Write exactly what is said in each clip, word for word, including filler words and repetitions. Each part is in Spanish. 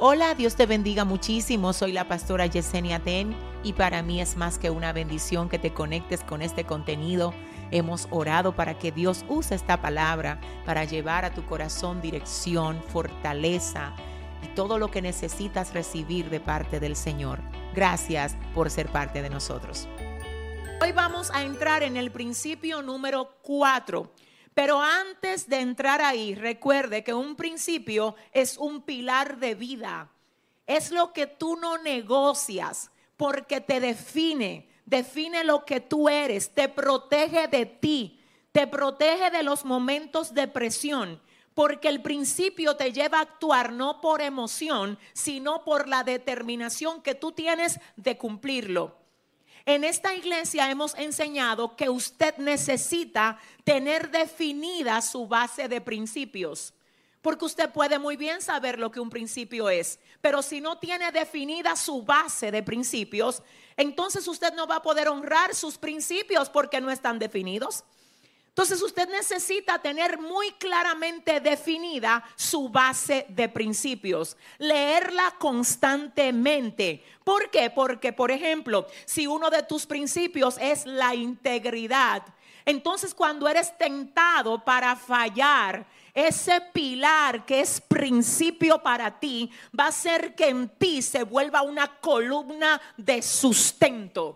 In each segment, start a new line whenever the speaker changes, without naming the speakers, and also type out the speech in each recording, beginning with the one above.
Hola, Dios te bendiga muchísimo. Soy la pastora Yesenia Ten y para mí es más que una bendición que te conectes con este contenido. Hemos orado para que Dios use esta palabra para llevar a tu corazón dirección, fortaleza y todo lo que necesitas recibir de parte del Señor. Gracias por ser parte de nosotros. Hoy vamos a entrar en el principio número cuatro. Pero antes de entrar ahí, recuerde que un principio es un pilar de vida. Es lo que tú no negocias porque te define, define lo que tú eres, te protege de ti, te protege de los momentos de presión. Porque el principio te lleva a actuar no por emoción, sino por la determinación que tú tienes de cumplirlo. En esta iglesia hemos enseñado que usted necesita tener definida su base de principios. Porque usted puede muy bien saber lo que un principio es, pero si no tiene definida su base de principios, entonces usted no va a poder honrar sus principios porque no están definidos. Entonces usted necesita tener muy claramente definida su base de principios, leerla constantemente. ¿Por qué? Porque, por ejemplo, si uno de tus principios es la integridad, entonces cuando eres tentado para fallar, ese pilar que es principio para ti va a hacer que en ti se vuelva una columna de sustento.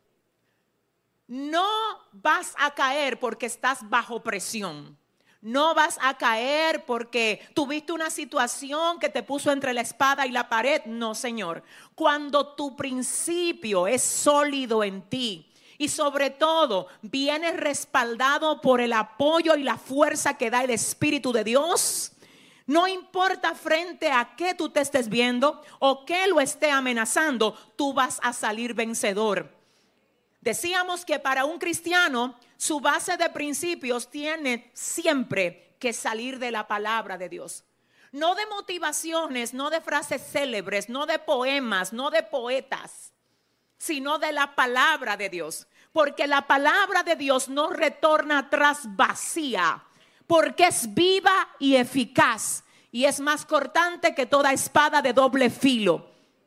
No vas a caer porque estás bajo presión. No vas a caer porque tuviste una situación que te puso entre la espada y la pared. No, Señor. Cuando tu principio es sólido en ti y sobre todo viene respaldado por el apoyo y la fuerza que da el Espíritu de Dios, no importa frente a qué tú te estés viendo o qué lo esté amenazando, tú vas a salir vencedor. Decíamos que para un cristiano su base de principios tiene siempre que salir de la palabra de Dios. No de motivaciones, no de frases célebres, no de poemas, no de poetas, sino de la palabra de Dios. Porque la palabra de Dios no retorna atrás vacía, porque es viva y eficaz y es más cortante que toda espada de doble filo.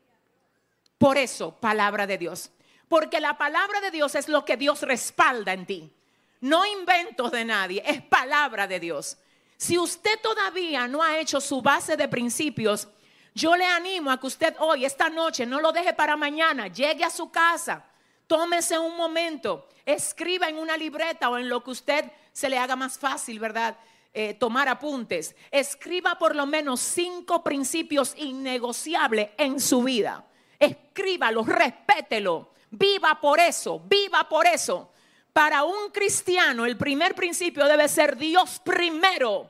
Por eso, palabra de Dios. Porque la palabra de Dios es lo que Dios respalda en ti. No inventos de nadie, es palabra de Dios. Si usted todavía no ha hecho su base de principios, yo le animo a que usted hoy, esta noche, no lo deje para mañana. Llegue a su casa, tómese un momento, escriba en una libreta o en lo que usted se le haga más fácil, ¿verdad? Eh, tomar apuntes. Escriba por lo menos cinco principios innegociables en su vida. Escríbalo, respételo. Viva por eso, viva por eso. Para un cristiano el primer principio debe ser Dios primero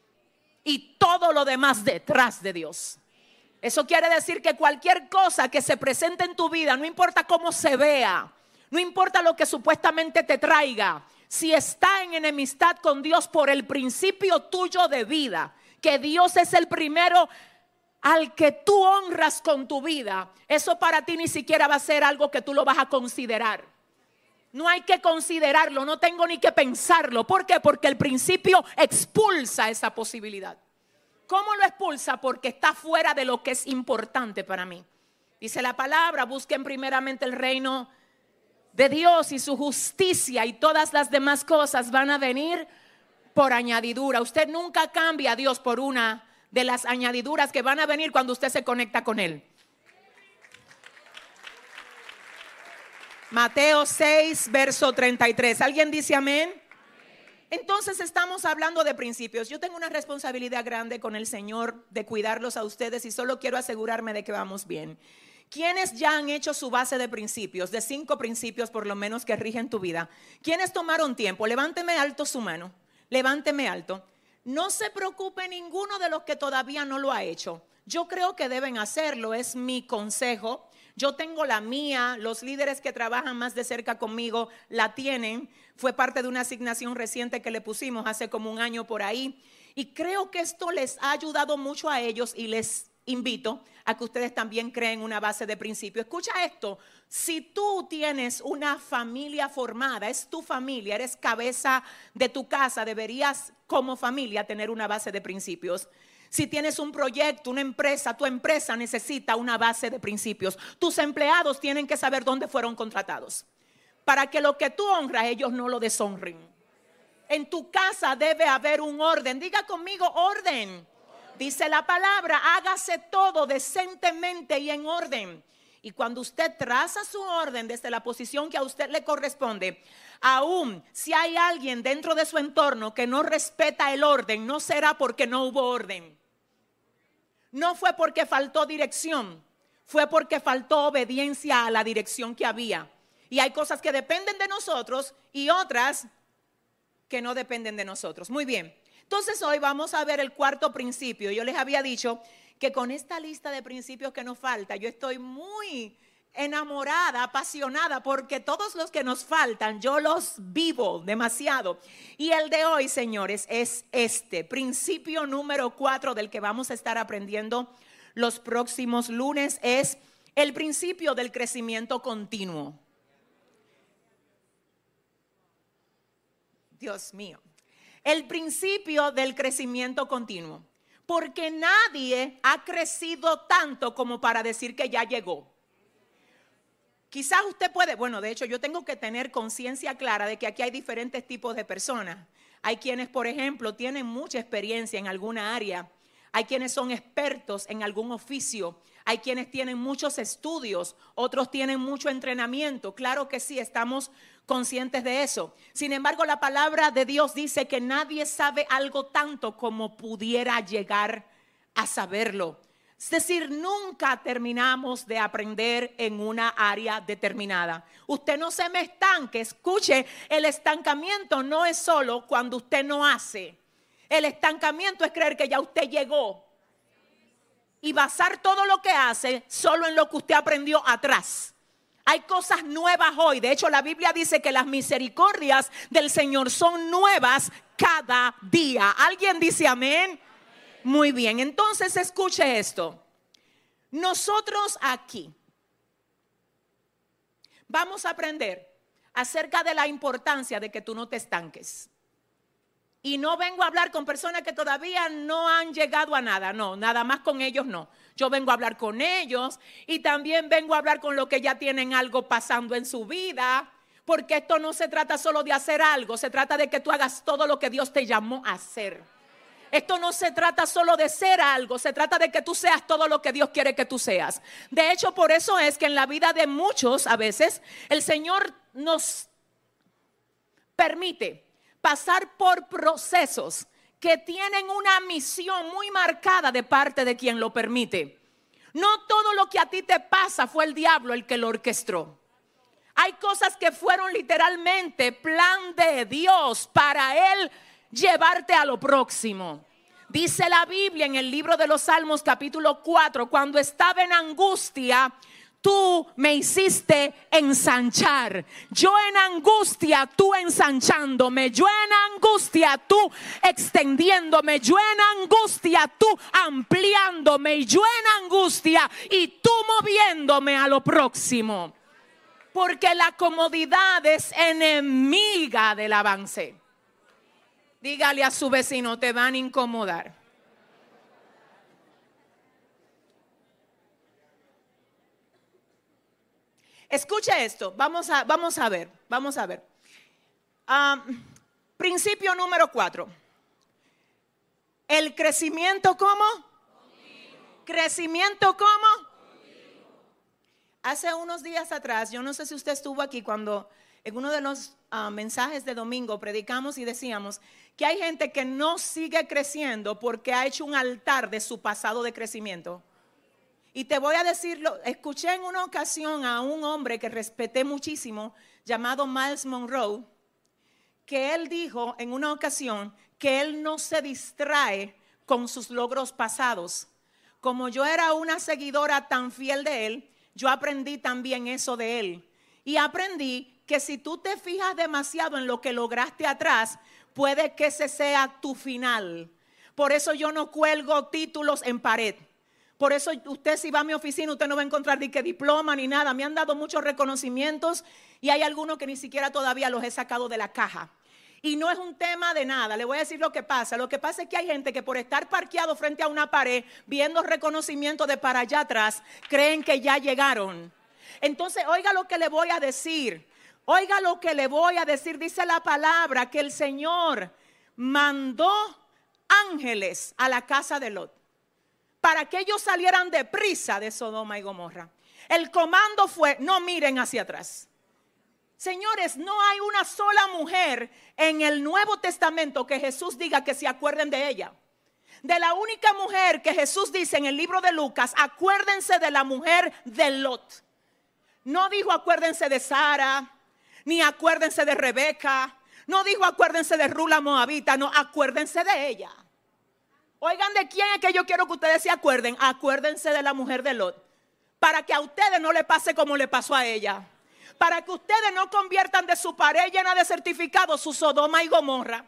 y todo lo demás detrás de Dios. Eso quiere decir que cualquier cosa que se presente en tu vida, no importa cómo se vea, no importa lo que supuestamente te traiga, si está en enemistad con Dios por el principio tuyo de vida, que Dios es el primero al que tú honras con tu vida, eso para ti ni siquiera va a ser algo que tú lo vas a considerar. No hay que considerarlo, no tengo ni que pensarlo. ¿Por qué? Porque el principio expulsa esa posibilidad. ¿Cómo lo expulsa? Porque está fuera de lo que es importante para mí. Dice la palabra, busquen primeramente el reino de Dios y su justicia y todas las demás cosas van a venir por añadidura. Usted nunca cambia a Dios por una de las añadiduras que van a venir cuando usted se conecta con Él. Mateo seis, verso treinta y tres. ¿Alguien dice amén? Entonces estamos hablando de principios. Yo tengo una responsabilidad grande con el Señor de cuidarlos a ustedes y solo quiero asegurarme de que vamos bien. ¿Quiénes ya han hecho su base de principios? De cinco principios por lo menos que rigen tu vida. ¿Quiénes tomaron tiempo? Levánteme alto su mano. Levánteme alto. No se preocupe ninguno de los que todavía no lo ha hecho. Yo creo que deben hacerlo, es mi consejo. Yo tengo la mía, los líderes que trabajan más de cerca conmigo la tienen. Fue parte de una asignación reciente que le pusimos hace como un año por ahí. Y creo que esto les ha ayudado mucho a ellos y les invito a que ustedes también creen una base de principio. Escucha esto, si tú tienes una familia formada, es tu familia, eres cabeza de tu casa, deberías como familia tener una base de principios. Si tienes un proyecto, una empresa, tu empresa necesita una base de principios. Tus empleados tienen que saber dónde fueron contratados, para que lo que tú honras, ellos no lo deshonren. En tu casa debe haber un orden. Diga conmigo, orden. Dice la palabra, hágase todo decentemente y en orden. Y cuando usted traza su orden desde la posición que a usted le corresponde, aún si hay alguien dentro de su entorno que no respeta el orden, no será porque no hubo orden. No fue porque faltó dirección, fue porque faltó obediencia a la dirección que había. Y hay cosas que dependen de nosotros y otras que no dependen de nosotros. Muy bien, entonces hoy vamos a ver el cuarto principio. Yo les había dicho que con esta lista de principios que nos falta, yo estoy muy enamorada, apasionada, porque todos los que nos faltan, yo los vivo demasiado. Y el de hoy, señores, es este, principio número cuatro del que vamos a estar aprendiendo los próximos lunes, es el principio del crecimiento continuo. Dios mío, el principio del crecimiento continuo, porque nadie ha crecido tanto como para decir que ya llegó. Quizás usted puede, bueno, de hecho yo tengo que tener conciencia clara de que aquí hay diferentes tipos de personas. Hay quienes, por ejemplo, tienen mucha experiencia en alguna área. Hay quienes son expertos en algún oficio. Hay quienes tienen muchos estudios, otros tienen mucho entrenamiento. Claro que sí, estamos conscientes de eso. Sin embargo, la palabra de Dios dice que nadie sabe algo tanto como pudiera llegar a saberlo. Es decir, nunca terminamos de aprender en una área determinada. Usted no se me estanque. Escuche, el estancamiento no es solo cuando usted no hace. El estancamiento es creer que ya usted llegó y basar todo lo que hace solo en lo que usted aprendió atrás. Hay cosas nuevas hoy. De hecho, la Biblia dice que las misericordias del Señor son nuevas cada día. ¿Alguien dice amén? Muy bien, entonces escuche esto. Nosotros aquí vamos a aprender acerca de la importancia de que tú no te estanques. Y no vengo a hablar con personas que todavía no han llegado a nada, no, nada más con ellos no. Yo vengo a hablar con ellos y también vengo a hablar con los que ya tienen algo pasando en su vida, porque esto no se trata solo de hacer algo, se trata de que tú hagas todo lo que Dios te llamó a hacer. Esto no se trata solo de ser algo, se trata de que tú seas todo lo que Dios quiere que tú seas. De hecho, por eso es que en la vida de muchos a veces el Señor nos permite pasar por procesos que tienen una misión muy marcada de parte de quien lo permite. No todo lo que a ti te pasa fue el diablo el que lo orquestó. Hay cosas que fueron literalmente plan de Dios para Él llevarte a lo próximo. Dice la Biblia en el libro de los Salmos capítulo cuatro, cuando estaba en angustia, tú me hiciste ensanchar. Yo en angustia, tú ensanchándome. Yo en angustia, tú extendiéndome. Yo en angustia, tú ampliándome. Yo en angustia y tú moviéndome a lo próximo. Porque la comodidad es enemiga del avance. Dígale a su vecino, te van a incomodar. Escucha esto, vamos a, vamos a ver, vamos a ver. Um, principio número cuatro. El crecimiento, ¿cómo? Continuo. Crecimiento, ¿cómo? Continuo. Hace unos días atrás, yo no sé si usted estuvo aquí cuando en uno de los uh, mensajes de domingo predicamos y decíamos que hay gente que no sigue creciendo porque ha hecho un altar de su pasado de crecimiento. Y te voy a decirlo, escuché en una ocasión a un hombre que respeté muchísimo, llamado Myles Munroe, que él dijo en una ocasión que él no se distrae con sus logros pasados. Como yo era una seguidora tan fiel de él, yo aprendí también eso de él. Y aprendí que si tú te fijas demasiado en lo que lograste atrás, puede que ese sea tu final. Por eso yo no cuelgo títulos en pared. Por eso usted si va a mi oficina, usted no va a encontrar ni que diploma ni nada. Me han dado muchos reconocimientos y hay algunos que ni siquiera todavía los he sacado de la caja. Y no es un tema de nada. Le voy a decir lo que pasa. Lo que pasa es que hay gente que por estar parqueado frente a una pared, viendo reconocimiento de para allá atrás, creen que ya llegaron. Entonces, oiga lo que le voy a decir. Oiga lo que le voy a decir. Dice la palabra que el Señor mandó ángeles a la casa de Lot para que ellos salieran deprisa de Sodoma y Gomorra. El comando fue: no miren hacia atrás. Señores, no hay una sola mujer en el Nuevo Testamento que Jesús diga que se acuerden de ella. De la única mujer que Jesús dice en el libro de Lucas: acuérdense de la mujer de Lot. No dijo acuérdense de Sara, ni acuérdense de Rebeca. No dijo acuérdense de Rula Moabita, no, acuérdense de ella. Oigan, ¿de quién es que yo quiero que ustedes se acuerden? Acuérdense de la mujer de Lot, para que a ustedes no le pase como le pasó a ella. Para que ustedes no conviertan de su pared llena de certificados su Sodoma y Gomorra.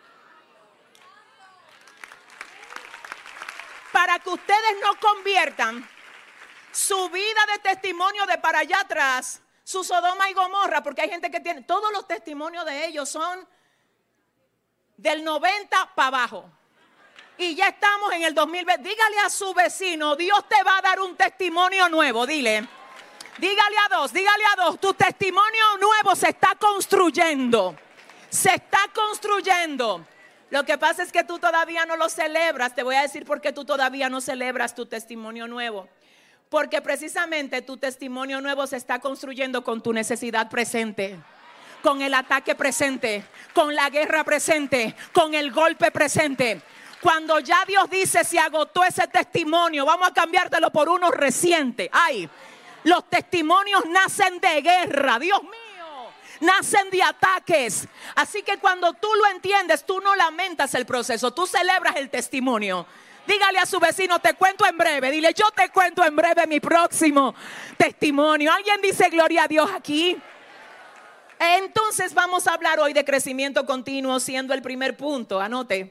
Para que ustedes no conviertan su vida de testimonio de para allá atrás, su Sodoma y Gomorra, porque hay gente que tiene, todos los testimonios de ellos son del noventa para abajo. Y ya estamos en el dos mil veinte. Dígale a su vecino: Dios te va a dar un testimonio nuevo. Dile. Dígale a dos, dígale a dos, tu testimonio nuevo se está construyendo. Se está construyendo. Lo que pasa es que tú todavía no lo celebras. Te voy a decir por qué tú todavía no celebras tu testimonio nuevo. Porque precisamente tu testimonio nuevo se está construyendo con tu necesidad presente, con el ataque presente, con la guerra presente, con el golpe presente. Cuando ya Dios dice: se agotó ese testimonio, vamos a cambiártelo por uno reciente. Ay, los testimonios nacen de guerra, Dios mío, nacen de ataques. Así que cuando tú lo entiendes, tú no lamentas el proceso, tú celebras el testimonio. Dígale a su vecino: te cuento en breve. Dile: yo te cuento en breve mi próximo testimonio. ¿Alguien dice gloria a Dios aquí? Entonces vamos a hablar hoy de crecimiento continuo, siendo el primer punto. Anote.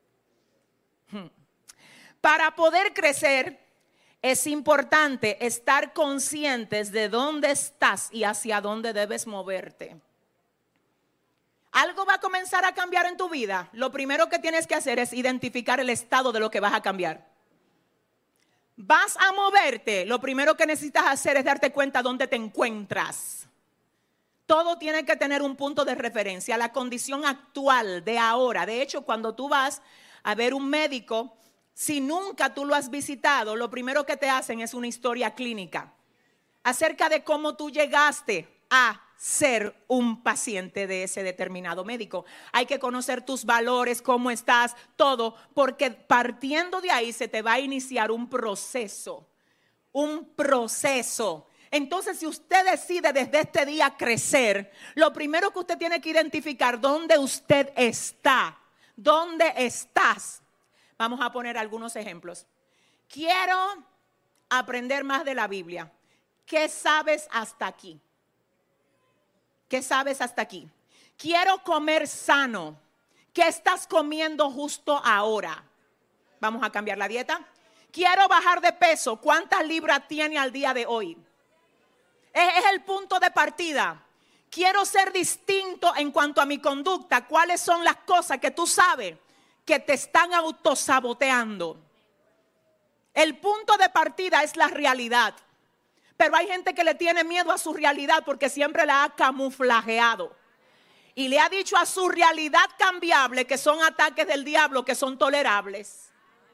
Para poder crecer es importante estar conscientes de dónde estás y hacia dónde debes moverte. Algo va a comenzar a cambiar en tu vida. Lo primero que tienes que hacer es identificar el estado de lo que vas a cambiar. Vas a moverte. Lo primero que necesitas hacer es darte cuenta dónde te encuentras. Todo tiene que tener un punto de referencia, la condición actual de ahora. De hecho, cuando tú vas a ver un médico, si nunca tú lo has visitado, lo primero que te hacen es una historia clínica acerca de cómo tú llegaste a ser un paciente de ese determinado médico. Hay que conocer tus valores, cómo estás, todo, porque partiendo de ahí se te va a iniciar un proceso, un proceso. Entonces, si usted decide desde este día crecer, lo primero que usted tiene que identificar dónde usted está, dónde estás. Vamos a poner algunos ejemplos. Quiero aprender más de la Biblia. ¿Qué sabes hasta aquí? ¿Qué sabes hasta aquí? Quiero comer sano. ¿Qué estás comiendo justo ahora? Vamos a cambiar la dieta. Quiero bajar de peso. ¿Cuántas libras tiene al día de hoy? Es el punto de partida. Quiero ser distinto en cuanto a mi conducta. ¿Cuáles son las cosas que tú sabes que te están autosaboteando? El punto de partida es la realidad. Pero hay gente que le tiene miedo a su realidad porque siempre la ha camuflajeado. Y le ha dicho a su realidad cambiable que son ataques del diablo, que son tolerables.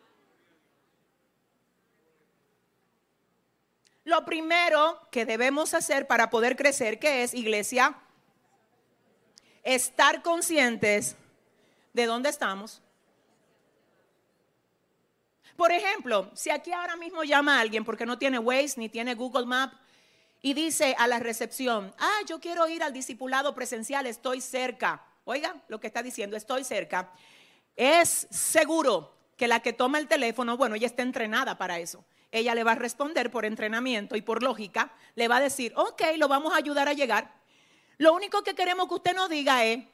Lo primero que debemos hacer para poder crecer, ¿qué es, iglesia? Estar conscientes de dónde estamos. Por ejemplo, si aquí ahora mismo llama a alguien porque no tiene Waze ni tiene Google Maps y dice a la recepción: ah, yo quiero ir al discipulado presencial, estoy cerca. Oiga lo que está diciendo, estoy cerca. Es seguro que la que toma el teléfono, bueno, ella está entrenada para eso. Ella le va a responder por entrenamiento y por lógica, le va a decir: ok, lo vamos a ayudar a llegar. Lo único que queremos que usted nos diga es: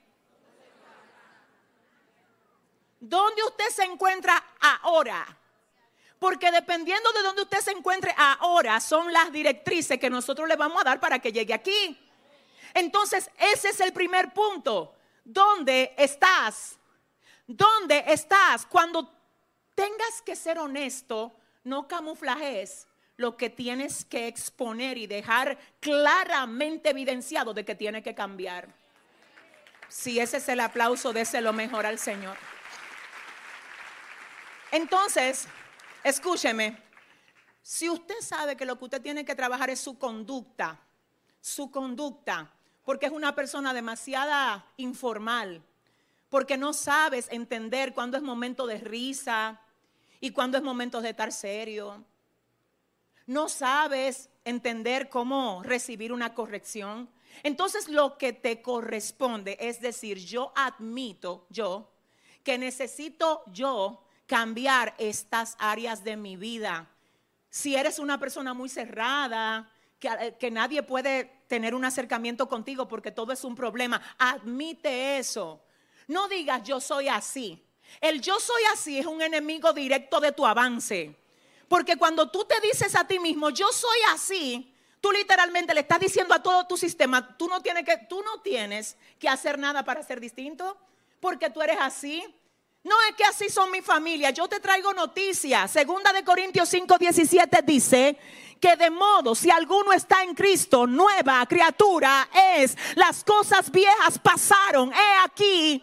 ¿dónde usted se encuentra ahora? Porque dependiendo de dónde usted se encuentre ahora, son las directrices que nosotros le vamos a dar para que llegue aquí. Entonces, ese es el primer punto. ¿Dónde estás? ¿Dónde estás? Cuando tengas que ser honesto, no camuflajes lo que tienes que exponer y dejar claramente evidenciado de que tiene que cambiar. Si ese es el aplauso, déselo mejor al Señor. Entonces, escúcheme, si usted sabe que lo que usted tiene que trabajar es su conducta, su conducta, porque es una persona demasiado informal, porque no sabes entender cuándo es momento de risa y cuándo es momento de estar serio. No sabes entender cómo recibir una corrección. Entonces lo que te corresponde es decir, yo admito, yo, que necesito yo cambiar estas áreas de mi vida. Si eres una persona muy cerrada, que, que nadie puede tener un acercamiento contigo porque todo es un problema, admite eso. No digas yo soy así. El yo soy así es un enemigo directo de tu avance. Porque cuando tú te dices a ti mismo yo soy así, tú literalmente le estás diciendo a todo tu sistema, tú no tienes que, tú no tienes que hacer nada para ser distinto, porque tú eres así. No es que así son mi familia. Yo te traigo noticias. Segunda de Corintios cinco diecisiete dice que de modo si alguno está en Cristo, nueva criatura es. Las cosas viejas pasaron, he aquí,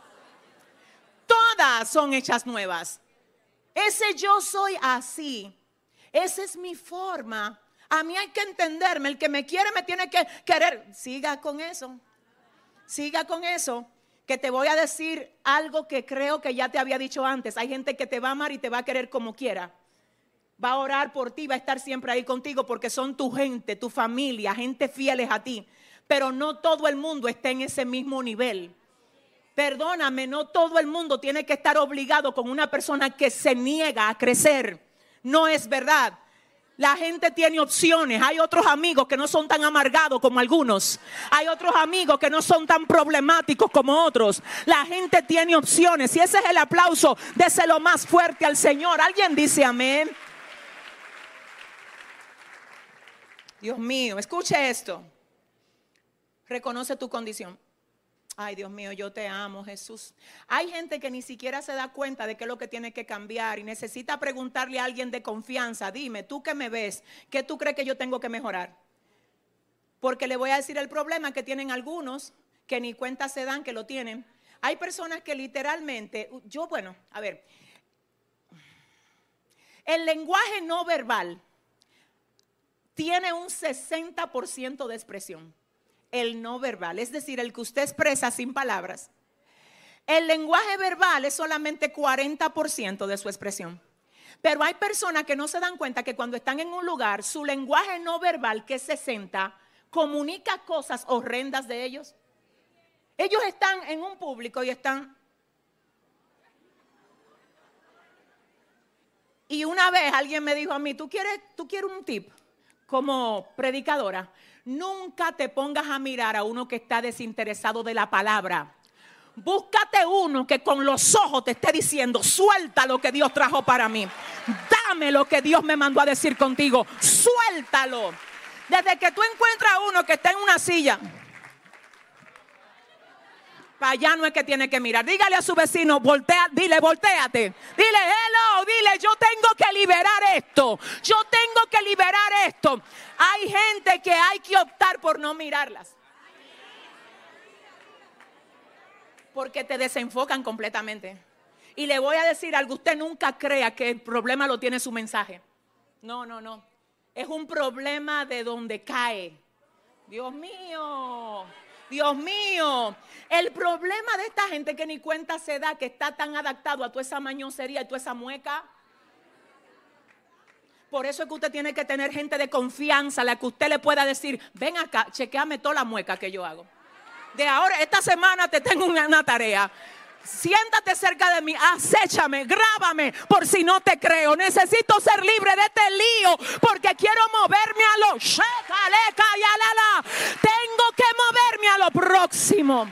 todas son hechas nuevas. Ese yo soy así, esa es mi forma. A mí hay que entenderme. El que me quiere me tiene que querer. Siga con eso, siga con eso. Que te voy a decir algo que creo que ya te había dicho antes. Hay gente que te va a amar y te va a querer como quiera. Va a orar por ti, va a estar siempre ahí contigo porque son tu gente, tu familia, gente fieles a ti. Pero no todo el mundo está en ese mismo nivel. Perdóname, no todo el mundo tiene que estar obligado con una persona que se niega a crecer. No es verdad. La gente tiene opciones. Hay otros amigos que no son tan amargados como algunos. Hay otros amigos que no son tan problemáticos como otros. La gente tiene opciones. Y ese es el aplauso, déselo más fuerte al Señor. ¿Alguien dice amén? Dios mío, escuche esto. Reconoce tu condición. Ay, Dios mío, yo te amo, Jesús. Hay gente que ni siquiera se da cuenta de qué es lo que tiene que cambiar y necesita preguntarle a alguien de confianza. Dime, tú que me ves, ¿qué tú crees que yo tengo que mejorar? Porque le voy a decir el problema que tienen algunos que ni cuenta se dan que lo tienen. Hay personas que literalmente, yo bueno, a ver, el lenguaje no verbal tiene un sesenta por ciento de expresión. El no verbal, es decir, el que usted expresa sin palabras. El lenguaje verbal es solamente cuarenta por ciento de su expresión. Pero hay personas que no se dan cuenta que cuando están en un lugar, su lenguaje no verbal, que es sesenta, comunica cosas horrendas de ellos. Ellos están en un público y están... Y una vez alguien me dijo a mí, ¿tú quieres, tú quieres un tip como predicadora? Nunca te pongas a mirar a uno que está desinteresado de la palabra. Búscate uno que con los ojos te esté diciendo, suelta lo que Dios trajo para mí. Dame lo que Dios me mandó a decir contigo. Suéltalo. Desde que tú encuentras a uno que está en una silla, para allá no es que tiene que mirar. Dígale a su vecino, voltea, dile, volteate. Dile, hello, dile, yo tengo que liberar esto. Yo tengo que liberar esto. Hay gente que hay que optar por no mirarlas. Porque te desenfocan completamente. Y le voy a decir algo, usted nunca crea que el problema lo tiene su mensaje. No, no, no. Es un problema de donde cae. Dios mío. Dios mío, el problema de esta gente que ni cuenta se da, que está tan adaptado a toda esa mañosería y toda esa mueca. Por eso es que usted tiene que tener gente de confianza, a la que usted le pueda decir, ven acá, chequeame toda la mueca que yo hago. De ahora, esta semana te tengo una, una tarea. Siéntate cerca de mí, acéchame, grábame, por si no te creo. Necesito ser libre de este lío, porque quiero moverme a lo tengo que moverme a lo próximo.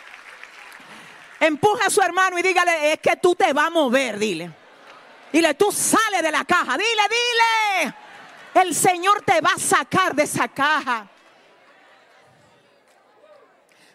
Empuja a su hermano y dígale, es que tú te vas a mover, dile. Dile, tú sales de la caja, dile, dile. El Señor te va a sacar de esa caja.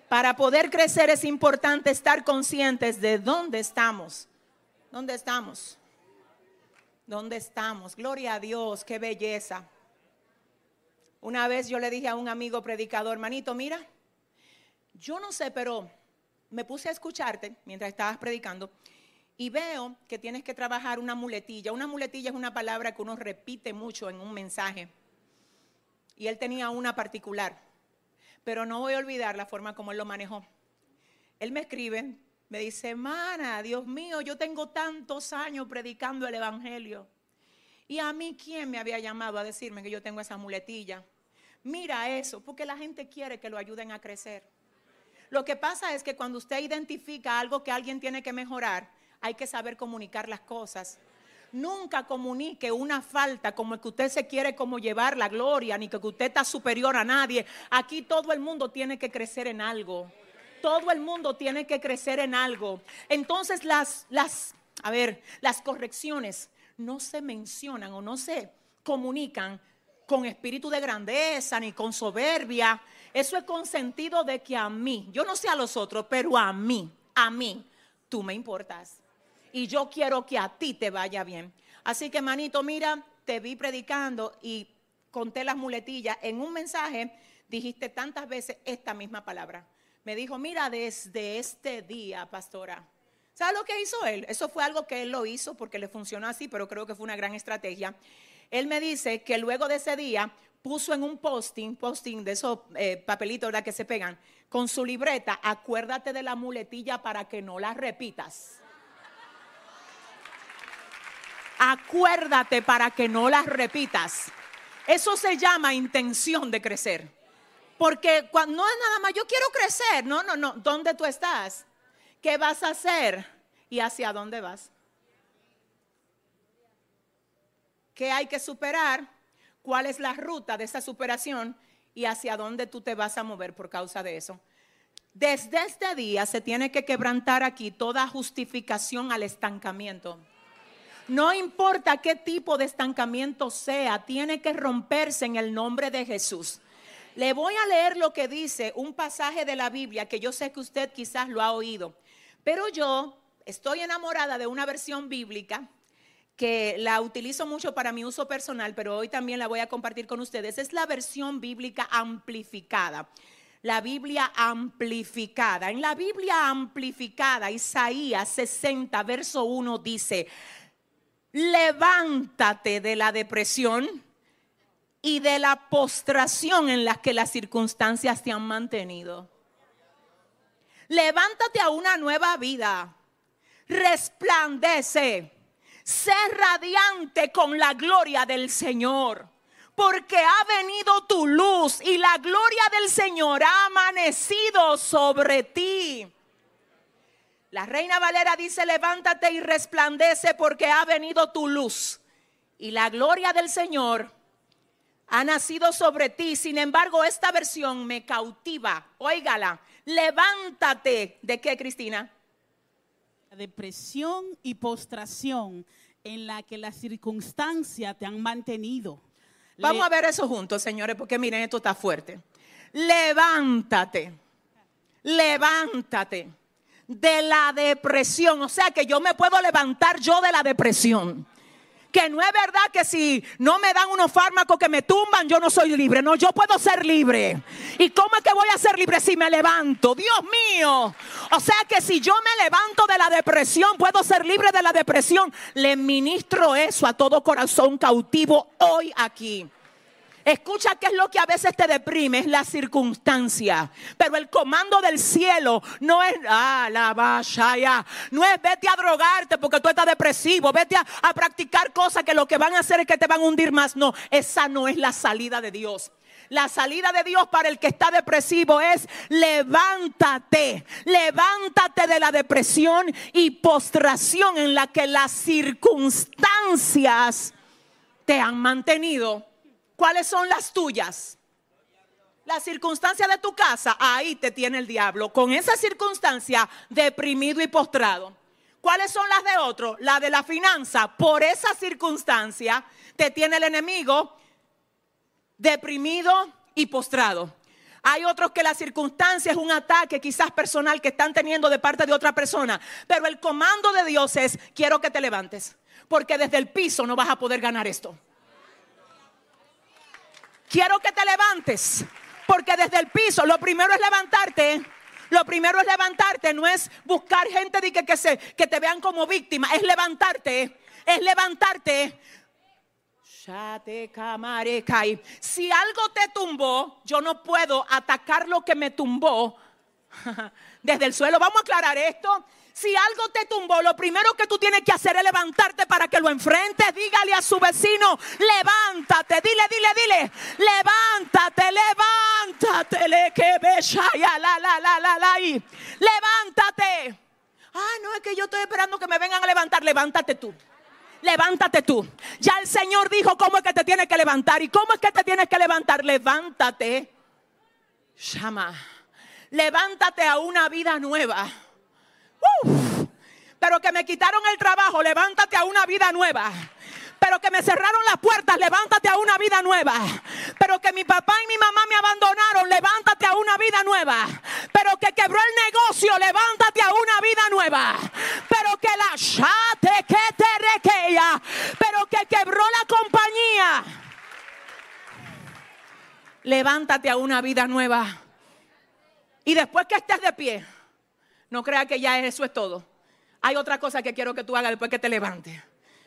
Para poder crecer es importante estar conscientes de dónde estamos. ¿Dónde estamos? ¿Dónde estamos? Gloria a Dios, qué belleza. Una vez yo le dije a un amigo predicador, hermanito, mira, yo no sé, pero me puse a escucharte mientras estabas predicando y veo que tienes que trabajar una muletilla. Una muletilla es una palabra que uno repite mucho en un mensaje. Y él tenía una particular, pero no voy a olvidar la forma como él lo manejó. Él me escribe, me dice, hermana, Dios mío, yo tengo tantos años predicando el evangelio. Y a mí, ¿quién me había llamado a decirme que yo tengo esa muletilla? Mira eso, porque la gente quiere que lo ayuden a crecer. Lo que pasa es que cuando usted identifica algo que alguien tiene que mejorar, hay que saber comunicar las cosas. Nunca comunique una falta como que usted se quiere como llevar la gloria, ni que usted está superior a nadie. Aquí todo el mundo tiene que crecer en algo. Todo el mundo tiene que crecer en algo. Entonces las, las, a ver, las correcciones no se mencionan o no se comunican con espíritu de grandeza ni con soberbia. Eso es con sentido de que a mí, yo no sé a los otros, pero a mí, a mí, tú me importas. Y yo quiero que a ti te vaya bien. Así que, manito, mira, te vi predicando y conté las muletillas. En un mensaje dijiste tantas veces esta misma palabra. Me dijo, mira, desde este día, pastora. ¿Sabes lo que hizo él? Eso fue algo que él lo hizo porque le funcionó así, pero creo que fue una gran estrategia. Él me dice que luego de ese día puso en un posting, posting de esos eh, papelitos, ¿verdad?, que se pegan, con su libreta, acuérdate de la muletilla para que no la repitas. Acuérdate para que no las repitas. Eso se llama intención de crecer. Porque cuando, no es nada más, yo quiero crecer. No, no, no. ¿Dónde tú estás? ¿Qué vas a hacer? ¿Y hacia dónde vas? ¿Qué hay que superar? ¿Cuál es la ruta de esa superación? ¿Y hacia dónde tú te vas a mover por causa de eso? Desde este día se tiene que quebrantar aquí toda justificación al estancamiento. No importa qué tipo de estancamiento sea, tiene que romperse en el nombre de Jesús. Le voy a leer lo que dice un pasaje de la Biblia que yo sé que usted quizás lo ha oído. Pero yo estoy enamorada de una versión bíblica que la utilizo mucho para mi uso personal, pero hoy también la voy a compartir con ustedes. Es la versión bíblica amplificada. La Biblia amplificada. En la Biblia amplificada, Isaías sesenta, verso uno dice: levántate de la depresión y de la postración en la que las circunstancias te han mantenido. Levántate a una nueva vida. Resplandece. Sé radiante con la gloria del Señor, porque ha venido tu luz y la gloria del Señor ha amanecido sobre ti. La Reina Valera dice: levántate y resplandece porque ha venido tu luz y la gloria del Señor ha nacido sobre ti. Sin embargo, esta versión me cautiva. Óigala. Levántate. ¿De qué, Cristina?
Depresión y postración en la que las circunstancias te han mantenido.
Vamos
Le-
a ver eso juntos, señores, porque miren, esto está fuerte. Levántate, levántate de la depresión. O sea que yo me puedo levantar yo de la depresión. Que no es verdad que si no me dan unos fármacos que me tumban, yo no soy libre. No, yo puedo ser libre. ¿Y cómo es que voy a ser libre si me levanto? Dios mío. O sea que si yo me levanto de la depresión, puedo ser libre de la depresión. Le ministro eso a todo corazón cautivo hoy aquí. Escucha qué es lo que a veces te deprime, es la circunstancia. Pero el comando del cielo no es, ah, la vaya, no es vete a drogarte porque tú estás depresivo, vete a, a practicar cosas que lo que van a hacer es que te van a hundir más. No, esa no es la salida de Dios. La salida de Dios para el que está depresivo es: levántate, levántate de la depresión y postración en la que las circunstancias te han mantenido. ¿Cuáles son las tuyas? La circunstancia de tu casa, ahí te tiene el diablo, con esa circunstancia deprimido y postrado. ¿Cuáles son las de otro? La de la finanza, por esa circunstancia te tiene el enemigo deprimido y postrado. Hay otros que la circunstancia es un ataque quizás personal que están teniendo de parte de otra persona. Pero el comando de Dios es: quiero que te levantes, porque desde el piso no vas a poder ganar esto. Quiero que te levantes, porque desde el piso lo primero es levantarte. Lo primero es levantarte, no es buscar gente de que, que, se, que te vean como víctima. Es levantarte, es levantarte. Si algo te tumbó, yo no puedo atacar lo que me tumbó desde el suelo. Vamos a aclarar esto. Si algo te tumbó, lo primero que tú tienes que hacer es levantarte para que lo enfrentes. Dígale a su vecino: levántate, dile, dile, dile, levántate, levántate, le que beshaya, la, la, la, la, la, y levántate. Ah, no, es que yo estoy esperando que me vengan a levantar. Levántate tú. Levántate tú. Ya el Señor dijo cómo es que te tienes que levantar. ¿Y cómo es que te tienes que levantar? Levántate. Llama. Levántate a una vida nueva. Uf. Pero que me quitaron el trabajo. Levántate a una vida nueva. Pero que me cerraron las puertas. Levántate a una vida nueva. Pero que mi papá y mi mamá me abandonaron. Levántate a una vida nueva. Pero que quebró el negocio. Levántate a una vida nueva. Pero que la chate que te requea. Pero que quebró la compañía. Levántate a una vida nueva. Y después que estés de pie, no creas que ya eso es todo. Hay otra cosa que quiero que tú hagas después que te levantes.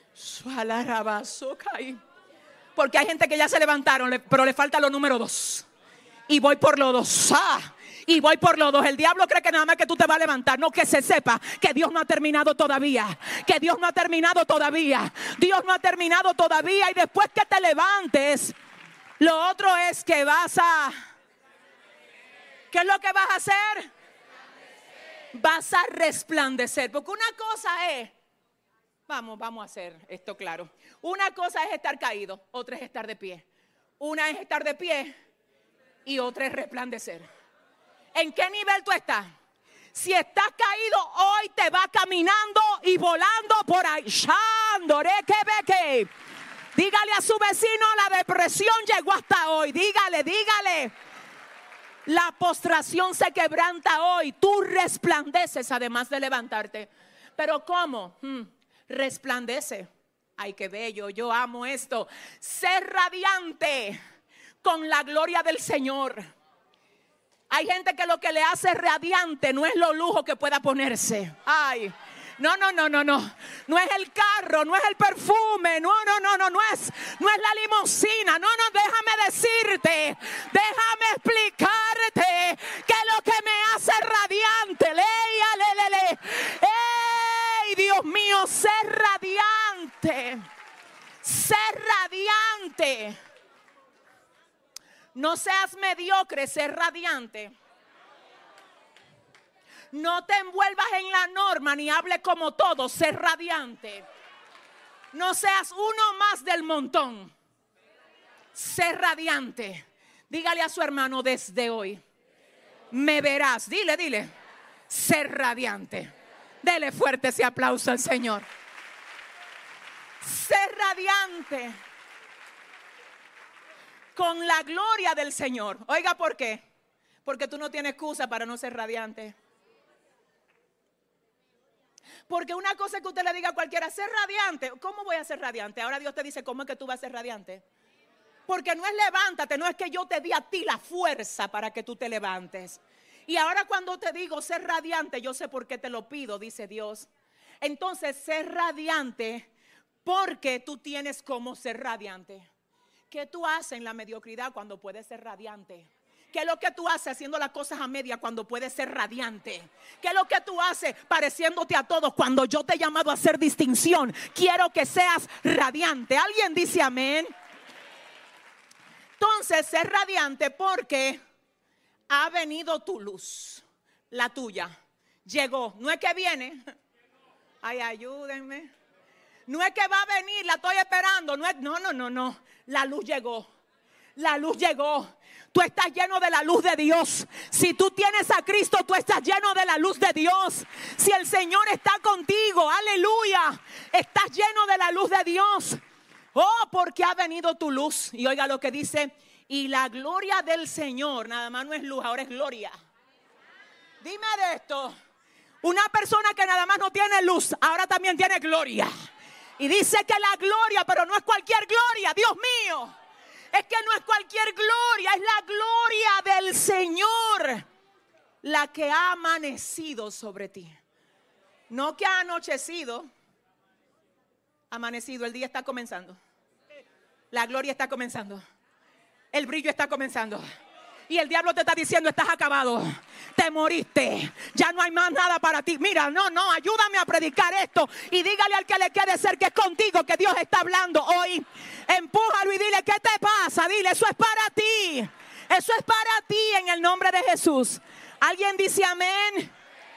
Porque hay gente que ya se levantaron, pero le falta lo número dos. Y voy por los dos. Ah, y voy por los dos. El diablo cree que nada más que tú te vas a levantar. No, que se sepa que Dios no ha terminado todavía. Que Dios no ha terminado todavía. Dios no ha terminado todavía. Y después que te levantes, lo otro es que vas a... ¿Qué es lo que vas a hacer? Vas a resplandecer. Porque una cosa es... Vamos, vamos a hacer esto claro. Una cosa es estar caído, otra es estar de pie. Una es estar de pie y otra es resplandecer. ¿En qué nivel tú estás? Si estás caído, hoy te va caminando y volando por ahí. Dígale a su vecino: la depresión llegó hasta hoy. Dígale, dígale. La postración se quebranta hoy. Tú resplandeces además de levantarte. ¿Pero cómo? Hmm. Resplandece. Ay, qué bello, yo amo esto. Ser radiante con la gloria del Señor. Hay gente que lo que le hace radiante no es lo lujo que pueda ponerse. Ay, no, no, no, no, no. No es el carro, no es el perfume, no, no, no, no, no es, no es la limusina. No, no, déjame decirte, déjame explicarte que lo que me hace radiante, leia, le, le, le. ¡Ey, Dios mío, ser radiante! Ser radiante. No seas mediocre, ser radiante. No te envuelvas en la norma ni hables como todos, ser radiante. No seas uno más del montón. Ser radiante. Dígale a su hermano: desde hoy me verás. Dile, dile. Ser radiante. Dele fuerte ese aplauso al Señor. Ser radiante con la gloria del Señor. Oiga, ¿por qué? Porque tú no tienes excusa para no ser radiante. Porque una cosa es que usted le diga a cualquiera: ser radiante. ¿Cómo voy a ser radiante? Ahora Dios te dice: ¿cómo es que tú vas a ser radiante? Porque no es levántate, no es que yo te di a ti la fuerza para que tú te levantes. Y ahora cuando te digo ser radiante, yo sé por qué te lo pido, dice Dios. Entonces, ser radiante porque tú tienes cómo ser radiante. ¿Qué tú haces en la mediocridad cuando puedes ser radiante? ¿Qué es lo que tú haces haciendo las cosas a media cuando puedes ser radiante? ¿Qué es lo que tú haces pareciéndote a todos cuando yo te he llamado a hacer distinción? Quiero que seas radiante. ¿Alguien dice amén? Entonces, ser radiante porque ha venido tu luz, la tuya. Llegó. No es que viene. Ay, ayúdenme. No es que va a venir, la estoy esperando. No, es, no, no, no, no. La luz llegó. La luz llegó. Tú estás lleno de la luz de Dios. Si tú tienes a Cristo, tú estás lleno de la luz de Dios. Si el Señor está contigo, aleluya, estás lleno de la luz de Dios. Oh, porque ha venido tu luz. Y oiga lo que dice: Y la gloria del Señor, nada más no es luz, ahora es gloria. Dime de esto. Una persona que nada más no tiene luz, ahora también tiene gloria. Y dice que la gloria, pero no es cualquier gloria, Dios mío. Es que no es cualquier gloria, es la gloria del Señor la que ha amanecido sobre ti. No que ha anochecido, amanecido, el día está comenzando. La gloria está comenzando. El brillo está comenzando. Y el diablo te está diciendo, estás acabado, te moriste, ya no hay más nada para ti. Mira, no, no, ayúdame a predicar esto. Y dígale al que le quede cerca que es contigo, que Dios está hablando hoy. Empújalo y dile, ¿qué te pasa? Dile, eso es para ti. Eso es para ti en el nombre de Jesús. ¿Alguien dice amén?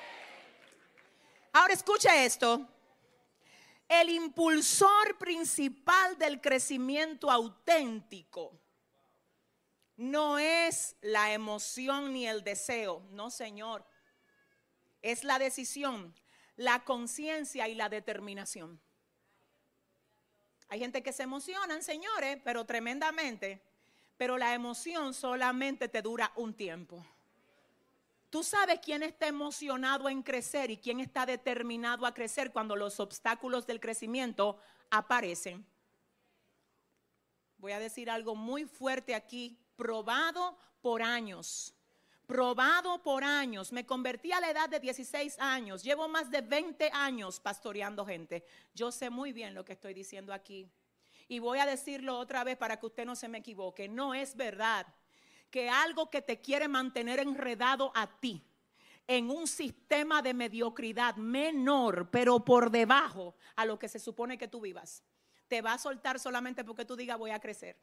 Ahora escuche esto. El impulsor principal del crecimiento auténtico no es la emoción ni el deseo, no, señor. Es la decisión, la conciencia y la determinación. Hay gente que se emocionan, señores, pero tremendamente. Pero la emoción solamente te dura un tiempo. Tú sabes quién está emocionado en crecer y quién está determinado a crecer cuando los obstáculos del crecimiento aparecen. Voy a decir algo muy fuerte aquí. Probado por años, probado por años. Me convertí a la edad de dieciséis años. Llevo más de veinte años pastoreando gente. Yo sé muy bien lo que estoy diciendo aquí. Y voy a decirlo otra vez para que usted no se me equivoque. No es verdad que algo que te quiere mantener enredado a ti en un sistema de mediocridad menor, pero por debajo a lo que se supone que tú vivas, te va a soltar solamente porque tú digas voy a crecer.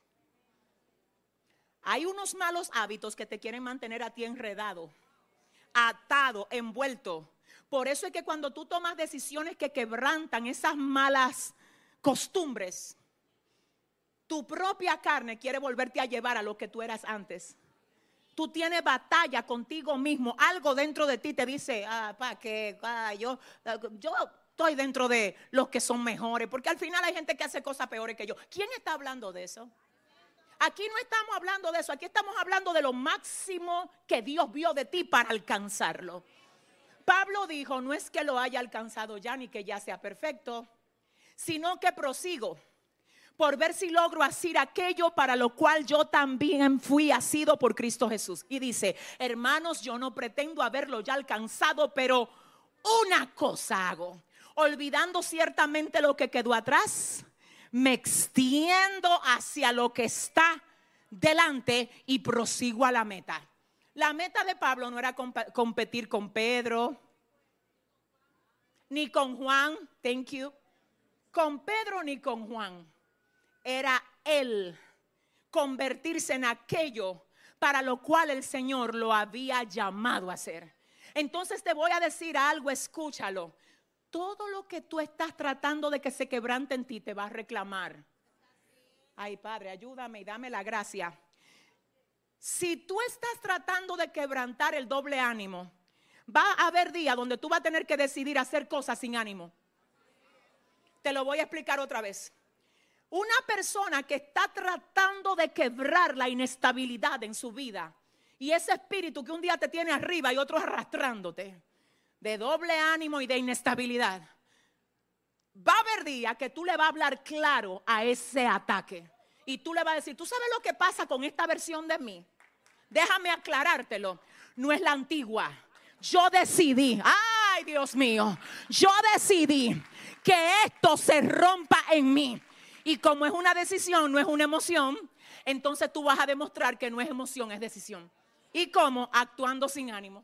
Hay unos malos hábitos que te quieren mantener a ti enredado, atado, envuelto. Por eso es que cuando tú tomas decisiones que quebrantan esas malas costumbres, tu propia carne quiere volverte a llevar a lo que tú eras antes. Tú tienes batalla contigo mismo. Algo dentro de ti te dice, ah, pa, que ah, yo, yo estoy dentro de los que son mejores. Porque al final hay gente que hace cosas peores que yo. ¿Quién está hablando de eso? Aquí no estamos hablando de eso, aquí estamos hablando de lo máximo que Dios vio de ti para alcanzarlo. Pablo dijo, no es que lo haya alcanzado ya ni que ya sea perfecto, sino que prosigo por ver si logro hacer aquello para lo cual yo también fui asido por Cristo Jesús. Y dice, hermanos, yo no pretendo haberlo ya alcanzado, pero una cosa hago, olvidando ciertamente lo que quedó atrás, me extiendo hacia lo que está delante y prosigo a la meta. La meta de Pablo no era comp- competir con Pedro, ni con Juan, thank you, con Pedro ni con Juan. Era él convertirse en aquello para lo cual el Señor lo había llamado a hacer. Entonces te voy a decir algo, escúchalo. Todo lo que tú estás tratando de que se quebrante en ti te va a reclamar. Ay, Padre, ayúdame y dame la gracia. Si tú estás tratando de quebrantar el doble ánimo, va a haber días donde tú vas a tener que decidir hacer cosas sin ánimo. Te lo voy a explicar otra vez. Una persona que está tratando de quebrar la inestabilidad en su vida y ese espíritu que un día te tiene arriba y otro arrastrándote, de doble ánimo y de inestabilidad, va a haber días que tú le vas a hablar claro a ese ataque y tú le vas a decir, ¿tú sabes lo que pasa con esta versión de mí? Déjame aclarártelo, no es la antigua. Yo decidí, ay Dios mío, yo decidí que esto se rompa en mí. Y como es una decisión, no es una emoción, entonces tú vas a demostrar que no es emoción, es decisión. ¿Y cómo? Actuando sin ánimo.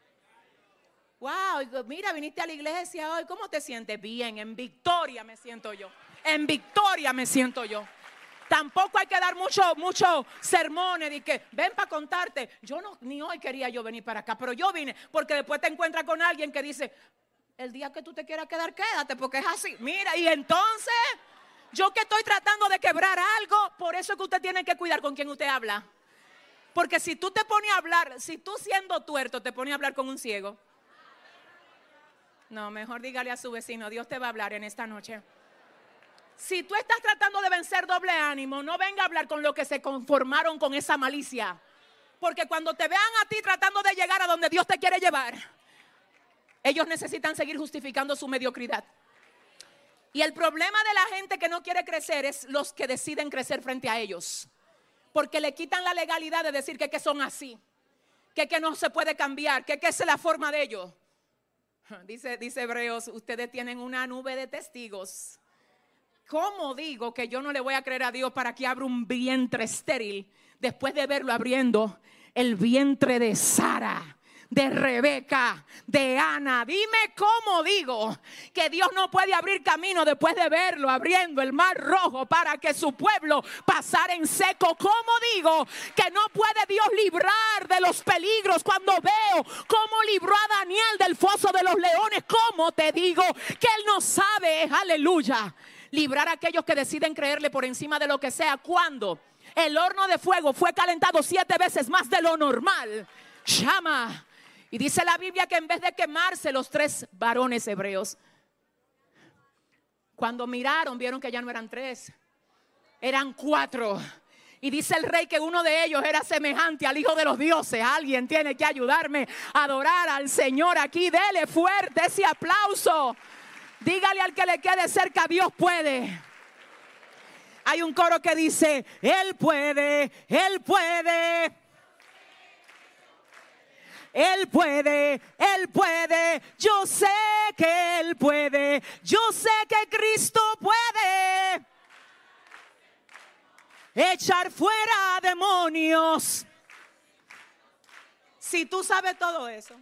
Wow, mira, viniste a la iglesia hoy, ¿cómo te sientes? Bien, en victoria me siento yo. En victoria me siento yo. Tampoco hay que dar mucho, mucho sermones de que ven para contarte. Yo no, ni hoy quería yo venir para acá, pero yo vine porque después te encuentras con alguien que dice, el día que tú te quieras quedar, quédate porque es así. Mira, y entonces, yo que estoy tratando de quebrar algo, por eso es que usted tiene que cuidar con quién usted habla. Porque si tú te pones a hablar, si tú siendo tuerto te pones a hablar con un ciego, no, mejor dígale a su vecino, Dios te va a hablar en esta noche. Si tú estás tratando de vencer doble ánimo, no venga a hablar con los que se conformaron con esa malicia. Porque cuando te vean a ti tratando de llegar a donde Dios te quiere llevar, ellos necesitan seguir justificando su mediocridad. Y el problema de la gente que no quiere crecer es los que deciden crecer frente a ellos. Porque le quitan la legalidad de decir que, que son así. Que, que no se puede cambiar. Que, que esa es la forma de ellos. Dice, dice Hebreos, ustedes tienen una nube de testigos. ¿Cómo digo que yo no le voy a creer a Dios para que abra un vientre estéril después de verlo abriendo el vientre de Sara, de Rebeca, de Ana? Dime cómo digo que Dios no puede abrir camino después de verlo abriendo el mar rojo para que su pueblo pasara en seco. ¿Cómo digo que no puede Dios librar de los peligros cuando veo cómo libró a Daniel del foso de los leones? ¿Cómo te digo que Él no sabe, aleluya, librar a aquellos que deciden creerle por encima de lo que sea, cuando el horno de fuego fue calentado siete veces más de lo normal? Llama. Y dice la Biblia que en vez de quemarse, los tres varones hebreos, cuando miraron, vieron que ya no eran tres, eran cuatro. Y dice el rey que uno de ellos era semejante al Hijo de los dioses. Alguien tiene que ayudarme a adorar al Señor aquí. Dele fuerte ese aplauso. Dígale al que le quede cerca, Dios puede. Hay un coro que dice, Él puede, Él puede. Él puede, Él puede. Yo sé que Él puede. Yo sé que Cristo puede echar fuera demonios. Si tú sabes todo eso.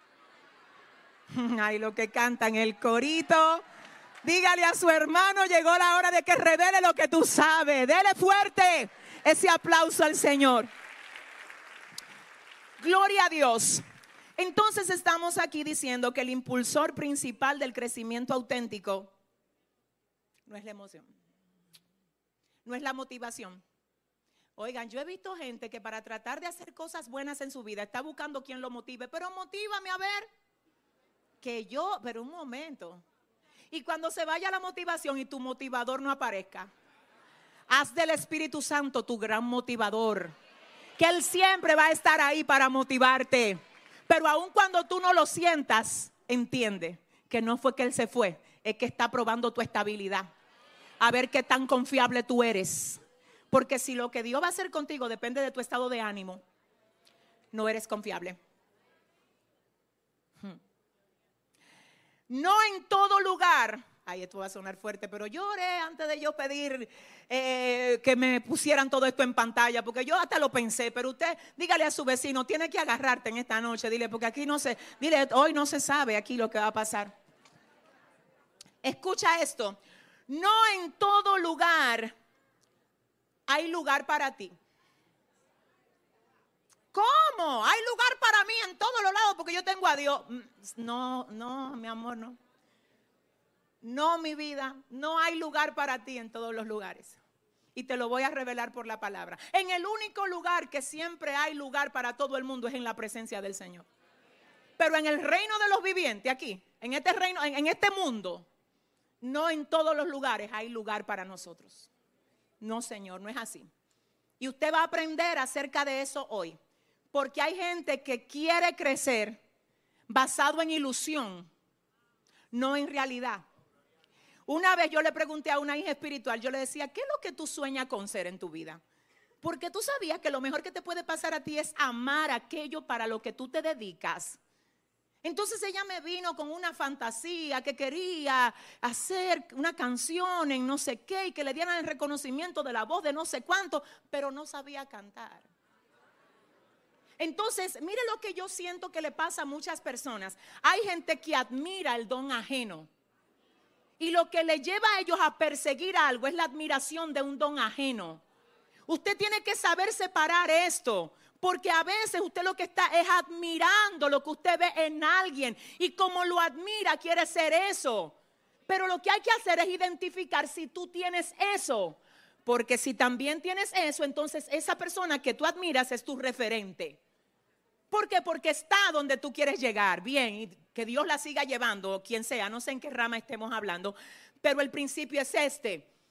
Ay, lo que cantan el corito. Dígale a su hermano, llegó la hora de que revele lo que tú sabes. Dele fuerte ese aplauso al Señor. Gloria a Dios. Entonces estamos aquí diciendo que el impulsor principal del crecimiento auténtico no es la emoción, no es la motivación. Oigan, yo he visto gente que para tratar de hacer cosas buenas en su vida está buscando quien lo motive. Pero motívame a ver. Que yo, pero un momento. Y cuando se vaya la motivación y tu motivador no aparezca, haz del Espíritu Santo tu gran motivador. Que Él siempre va a estar ahí para motivarte. Pero aun cuando tú no lo sientas, entiende que no fue que Él se fue, es que está probando tu estabilidad. A ver qué tan confiable tú eres. Porque si lo que Dios va a hacer contigo depende de tu estado de ánimo, no eres confiable. No en todo lugar. Ay, esto va a sonar fuerte, pero lloré antes de yo pedir eh, que me pusieran todo esto en pantalla, porque yo hasta lo pensé. Pero usted, dígale a su vecino, tiene que agarrarte en esta noche, dile, porque aquí no se, dile, hoy no se sabe aquí lo que va a pasar. Escucha esto, no en todo lugar hay lugar para ti. ¿Cómo? Hay lugar para mí en todos los lados porque yo tengo a Dios. No, no, mi amor, no. No, mi vida, no hay lugar para ti en todos los lugares. Y te lo voy a revelar por la palabra. En el único lugar que siempre hay lugar para todo el mundo es en la presencia del Señor. Pero en el reino de los vivientes, aquí, en este reino, en, en este mundo, no en todos los lugares hay lugar para nosotros. No, Señor, no es así. Y usted va a aprender acerca de eso hoy. Porque hay gente que quiere crecer basado en ilusión, no en realidad. Una vez yo le pregunté a una hija espiritual, yo le decía, ¿qué es lo que tú sueñas con ser en tu vida? Porque tú sabías que lo mejor que te puede pasar a ti es amar aquello para lo que tú te dedicas. Entonces ella me vino con una fantasía que quería hacer una canción en no sé qué y que le dieran el reconocimiento de la voz de no sé cuánto, pero no sabía cantar. Entonces, mire lo que yo siento que le pasa a muchas personas. Hay gente que admira el don ajeno. Y lo que le lleva a ellos a perseguir algo es la admiración de un don ajeno. Usted tiene que saber separar esto. Porque a veces usted lo que está es admirando lo que usted ve en alguien. Y como lo admira, quiere ser eso. Pero lo que hay que hacer es identificar si tú tienes eso. Porque si también tienes eso, entonces esa persona que tú admiras es tu referente. ¿Por qué? Porque está donde tú quieres llegar. Bien, y que Dios la siga llevando, quien sea, no sé en qué rama estemos hablando. Pero el principio es este.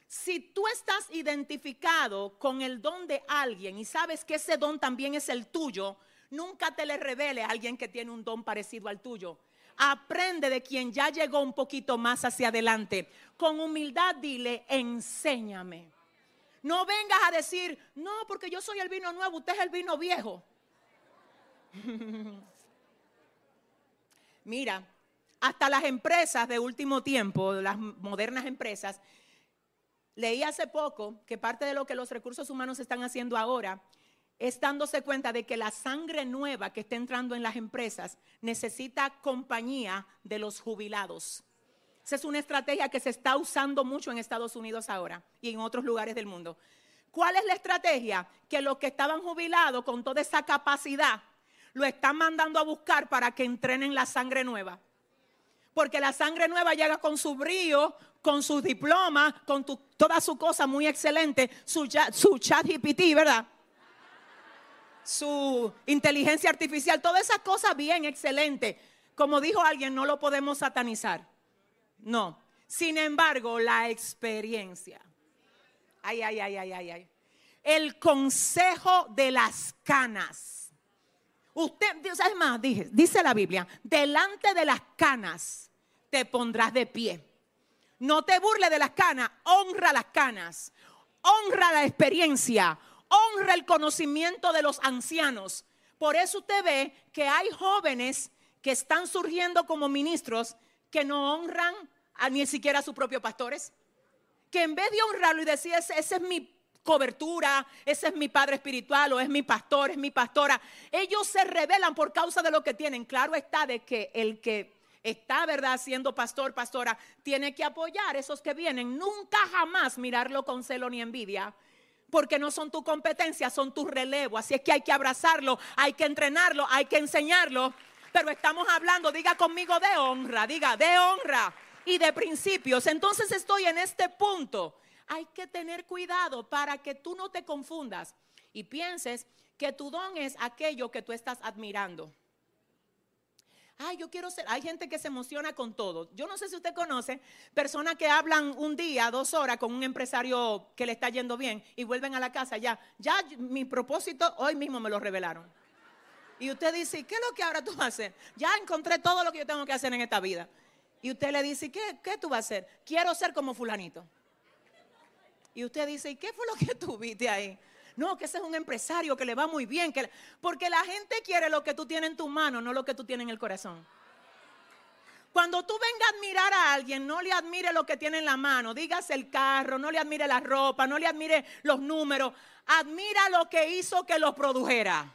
Si tú estás identificado con el don de alguien y sabes que ese don también es el tuyo, nunca te le revele a alguien que tiene un don parecido al tuyo. Aprende de quien ya llegó un poquito más hacia adelante. Con humildad dile, enséñame. No vengas a decir, no, porque yo soy el vino nuevo, usted es el vino viejo. Mira, hasta las empresas de último tiempo, las modernas empresas, leí hace poco que parte de lo que los recursos humanos están haciendo ahora es dándose cuenta de que la sangre nueva que está entrando en las empresas necesita compañía de los jubilados. Esa es una estrategia que se está usando mucho en Estados Unidos ahora y en otros lugares del mundo. ¿Cuál es la estrategia? Que los que estaban jubilados con toda esa capacidad lo están mandando a buscar para que entrenen la sangre nueva. Porque la sangre nueva llega con su brío, con sus diplomas, con tu, toda su cosa muy excelente, su, su chat G P T, ¿verdad? Su inteligencia artificial, todas esas cosas bien excelentes. Como dijo alguien, no lo podemos satanizar. No. Sin embargo, la experiencia. Ay, ay, ay, ay, ay, ay. El consejo de las canas. Usted, es más, dije, dice la Biblia, delante de las canas te pondrás de pie. No te burles de las canas, honra las canas, honra la experiencia, honra el conocimiento de los ancianos. Por eso usted ve que hay jóvenes que están surgiendo como ministros que no honran a ni siquiera a sus propios pastores. Que en vez de honrarlo y decir, ese, ese es mi cobertura, ese es mi padre espiritual o es mi pastor, es mi pastora, ellos se rebelan por causa de lo que tienen. Claro está de que el que está, ¿verdad?, siendo pastor, pastora, tiene que apoyar a esos que vienen. Nunca jamás mirarlo con celo ni envidia, porque no son tu competencia, son tu relevo. Así es que hay que abrazarlo, hay que entrenarlo, hay que enseñarlo. Pero estamos hablando, diga conmigo, de honra, diga de honra y de principios. Entonces estoy en este punto. Hay que tener cuidado para que tú no te confundas y pienses que tu don es aquello que tú estás admirando. Ay, yo quiero ser. Hay gente que se emociona con todo. Yo no sé si usted conoce personas que hablan un día, dos horas con un empresario que le está yendo bien y vuelven a la casa ya. Ya mi propósito hoy mismo me lo revelaron. Y usted dice, ¿qué es lo que ahora tú vas a hacer? Ya encontré todo lo que yo tengo que hacer en esta vida. Y usted le dice, ¿qué, qué tú vas a hacer? Quiero ser como fulanito. Y usted dice, ¿y qué fue lo que tú viste ahí? No, que ese es un empresario que le va muy bien. Que le... Porque la gente quiere lo que tú tienes en tu mano, no lo que tú tienes en el corazón. Cuando tú vengas a admirar a alguien, no le admire lo que tiene en la mano. Dígase el carro, no le admire la ropa, no le admire los números. Admira lo que hizo que los produjera.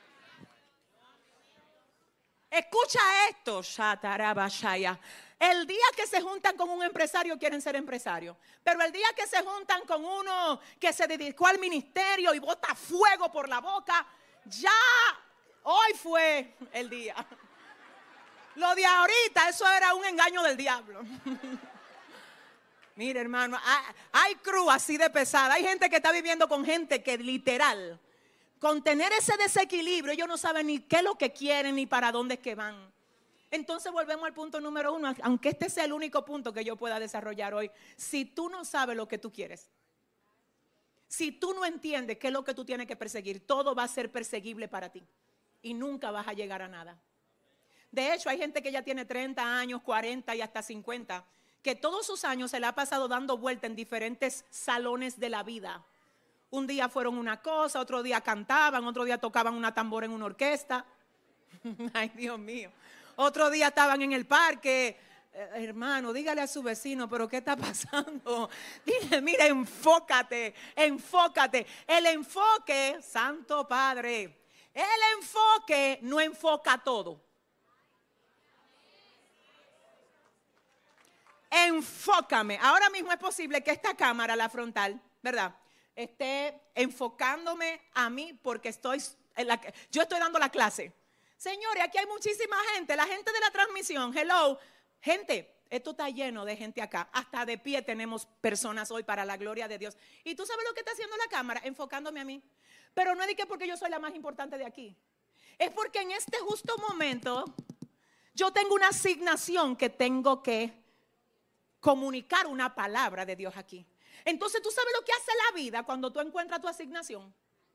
Escucha esto, Shatarabashaya. El día que se juntan con un empresario quieren ser empresarios, pero el día que se juntan con uno que se dedicó al ministerio y bota fuego por la boca, ya hoy fue el día. Lo de ahorita, eso era un engaño del diablo. Mire, hermano, hay cruz así de pesada. Hay gente que está viviendo con gente que literal, con tener ese desequilibrio, ellos no saben ni qué es lo que quieren ni para dónde es que van. Entonces volvemos al punto número uno, aunque este sea el único punto que yo pueda desarrollar hoy. Si tú no sabes lo que tú quieres, si tú no entiendes qué es lo que tú tienes que perseguir, todo va a ser perseguible para ti y nunca vas a llegar a nada. De hecho, hay gente que ya tiene treinta años, cuarenta y hasta cincuenta, que todos sus años se le ha pasado dando vuelta en diferentes salones de la vida. Un día fueron una cosa, otro día cantaban, otro día tocaban una tambora en una orquesta. Ay, Dios mío. Otro día estaban en el parque. Eh, hermano, dígale a su vecino, pero ¿qué está pasando? Dile, mira, enfócate, enfócate. El enfoque, Santo Padre, el enfoque no enfoca todo. Enfócame. Ahora mismo es posible que esta cámara, la frontal, ¿verdad?, esté enfocándome a mí porque estoy, en la, yo estoy dando la clase. Señores, aquí hay muchísima gente, la gente de la transmisión, hello, gente, esto está lleno de gente acá, hasta de pie tenemos personas hoy para la gloria de Dios. Y tú sabes lo que está haciendo la cámara, enfocándome a mí. Pero no es de que porque yo soy la más importante de aquí, es porque en este justo momento yo tengo una asignación que tengo que comunicar una palabra de Dios aquí. Entonces tú sabes lo que hace la vida cuando tú encuentras tu asignación.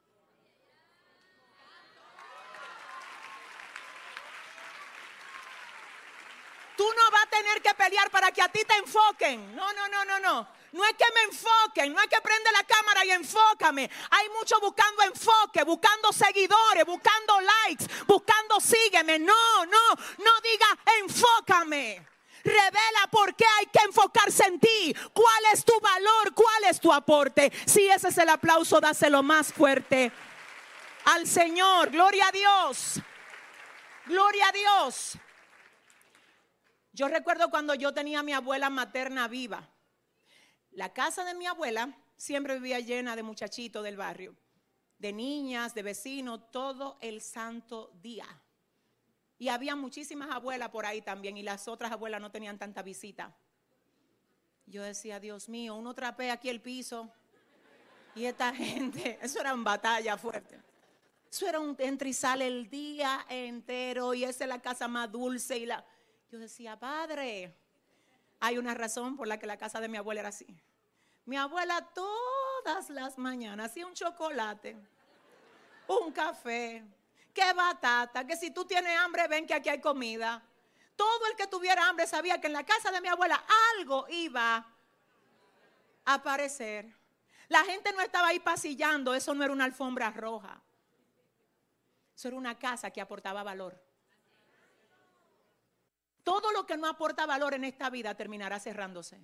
Tú no vas a tener que pelear para que a ti te enfoquen. No, no, no, no, no. No es que me enfoquen, no es que prende la cámara y enfócame. Hay muchos buscando enfoque, buscando seguidores, buscando likes, buscando sígueme. No, no, no diga enfócame. Revela por qué hay que enfocarse en ti. ¿Cuál es tu valor? ¿Cuál es tu aporte? Si ese es el aplauso, dáselo más fuerte al Señor. Gloria a Dios. Gloria a Dios. Yo recuerdo cuando yo tenía a mi abuela materna viva. La casa de mi abuela siempre vivía llena de muchachitos del barrio, de niñas, de vecinos, todo el santo día. Y había muchísimas abuelas por ahí también, y las otras abuelas no tenían tanta visita. Yo decía, Dios mío, uno trapea aquí el piso y esta gente, eso era una batalla fuerte. Eso era un entra y sale el día entero, y esa es la casa más dulce. Y la... Yo decía, padre, hay una razón por la que la casa de mi abuela era así. Mi abuela todas las mañanas hacía un chocolate, un café, que batata, que si tú tienes hambre ven que aquí hay comida. Todo el que tuviera hambre sabía que en la casa de mi abuela algo iba a aparecer. La gente no estaba ahí pasillando, eso no era una alfombra roja. Eso era una casa que aportaba valor. Todo lo que no aporta valor en esta vida terminará cerrándose.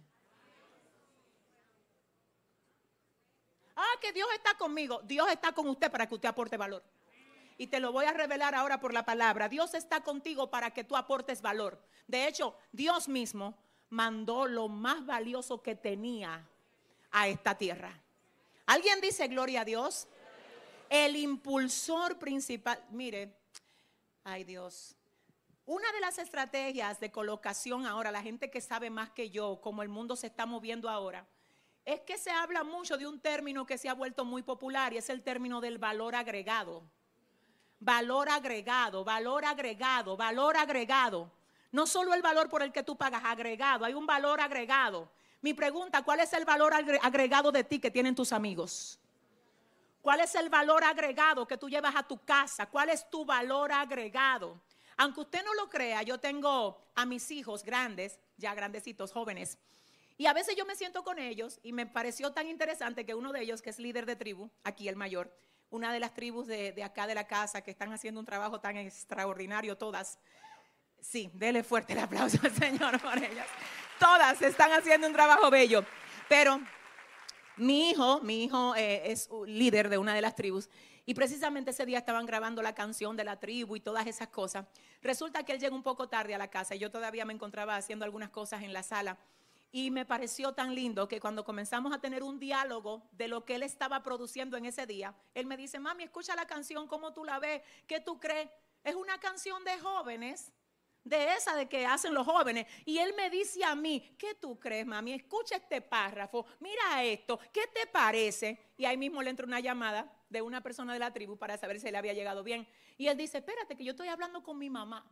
Ah, que Dios está conmigo. Dios está con usted para que usted aporte valor. Y te lo voy a revelar ahora por la palabra. Dios está contigo para que tú aportes valor. De hecho, Dios mismo mandó lo más valioso que tenía a esta tierra. ¿Alguien dice gloria a Dios? El impulsor principal. Mire, ay Dios. Una de las estrategias de colocación ahora, la gente que sabe más que yo, como el mundo se está moviendo ahora, es que se habla mucho de un término que se ha vuelto muy popular y es el término del valor agregado. Valor agregado, valor agregado, valor agregado. No solo el valor por el que tú pagas, agregado, hay un valor agregado. Mi pregunta, ¿cuál es el valor agregado de ti que tienen tus amigos? ¿Cuál es el valor agregado que tú llevas a tu casa? ¿Cuál es tu valor agregado? Aunque usted no lo crea, yo tengo a mis hijos grandes, ya grandecitos, jóvenes. Y a veces yo me siento con ellos y me pareció tan interesante que uno de ellos, que es líder de tribu, aquí el mayor, una de las tribus de, de acá de la casa que están haciendo un trabajo tan extraordinario todas. Sí, dele fuerte el aplauso al Señor por ellas. Todas están haciendo un trabajo bello. Pero mi hijo, mi hijo eh, es líder de una de las tribus. Y precisamente ese día estaban grabando la canción de la tribu y todas esas cosas. Resulta que él llegó un poco tarde a la casa y yo todavía me encontraba haciendo algunas cosas en la sala. Y me pareció tan lindo que cuando comenzamos a tener un diálogo de lo que él estaba produciendo en ese día, él me dice, mami, escucha la canción, ¿cómo tú la ves? ¿Qué tú crees? Es una canción de jóvenes, de esa de que hacen los jóvenes. Y él me dice a mí, ¿qué tú crees, mami? Escucha este párrafo, mira esto, ¿qué te parece? Y ahí mismo le entró una llamada de una persona de la tribu para saber si le había llegado bien. Y él dice, espérate que yo estoy hablando con mi mamá.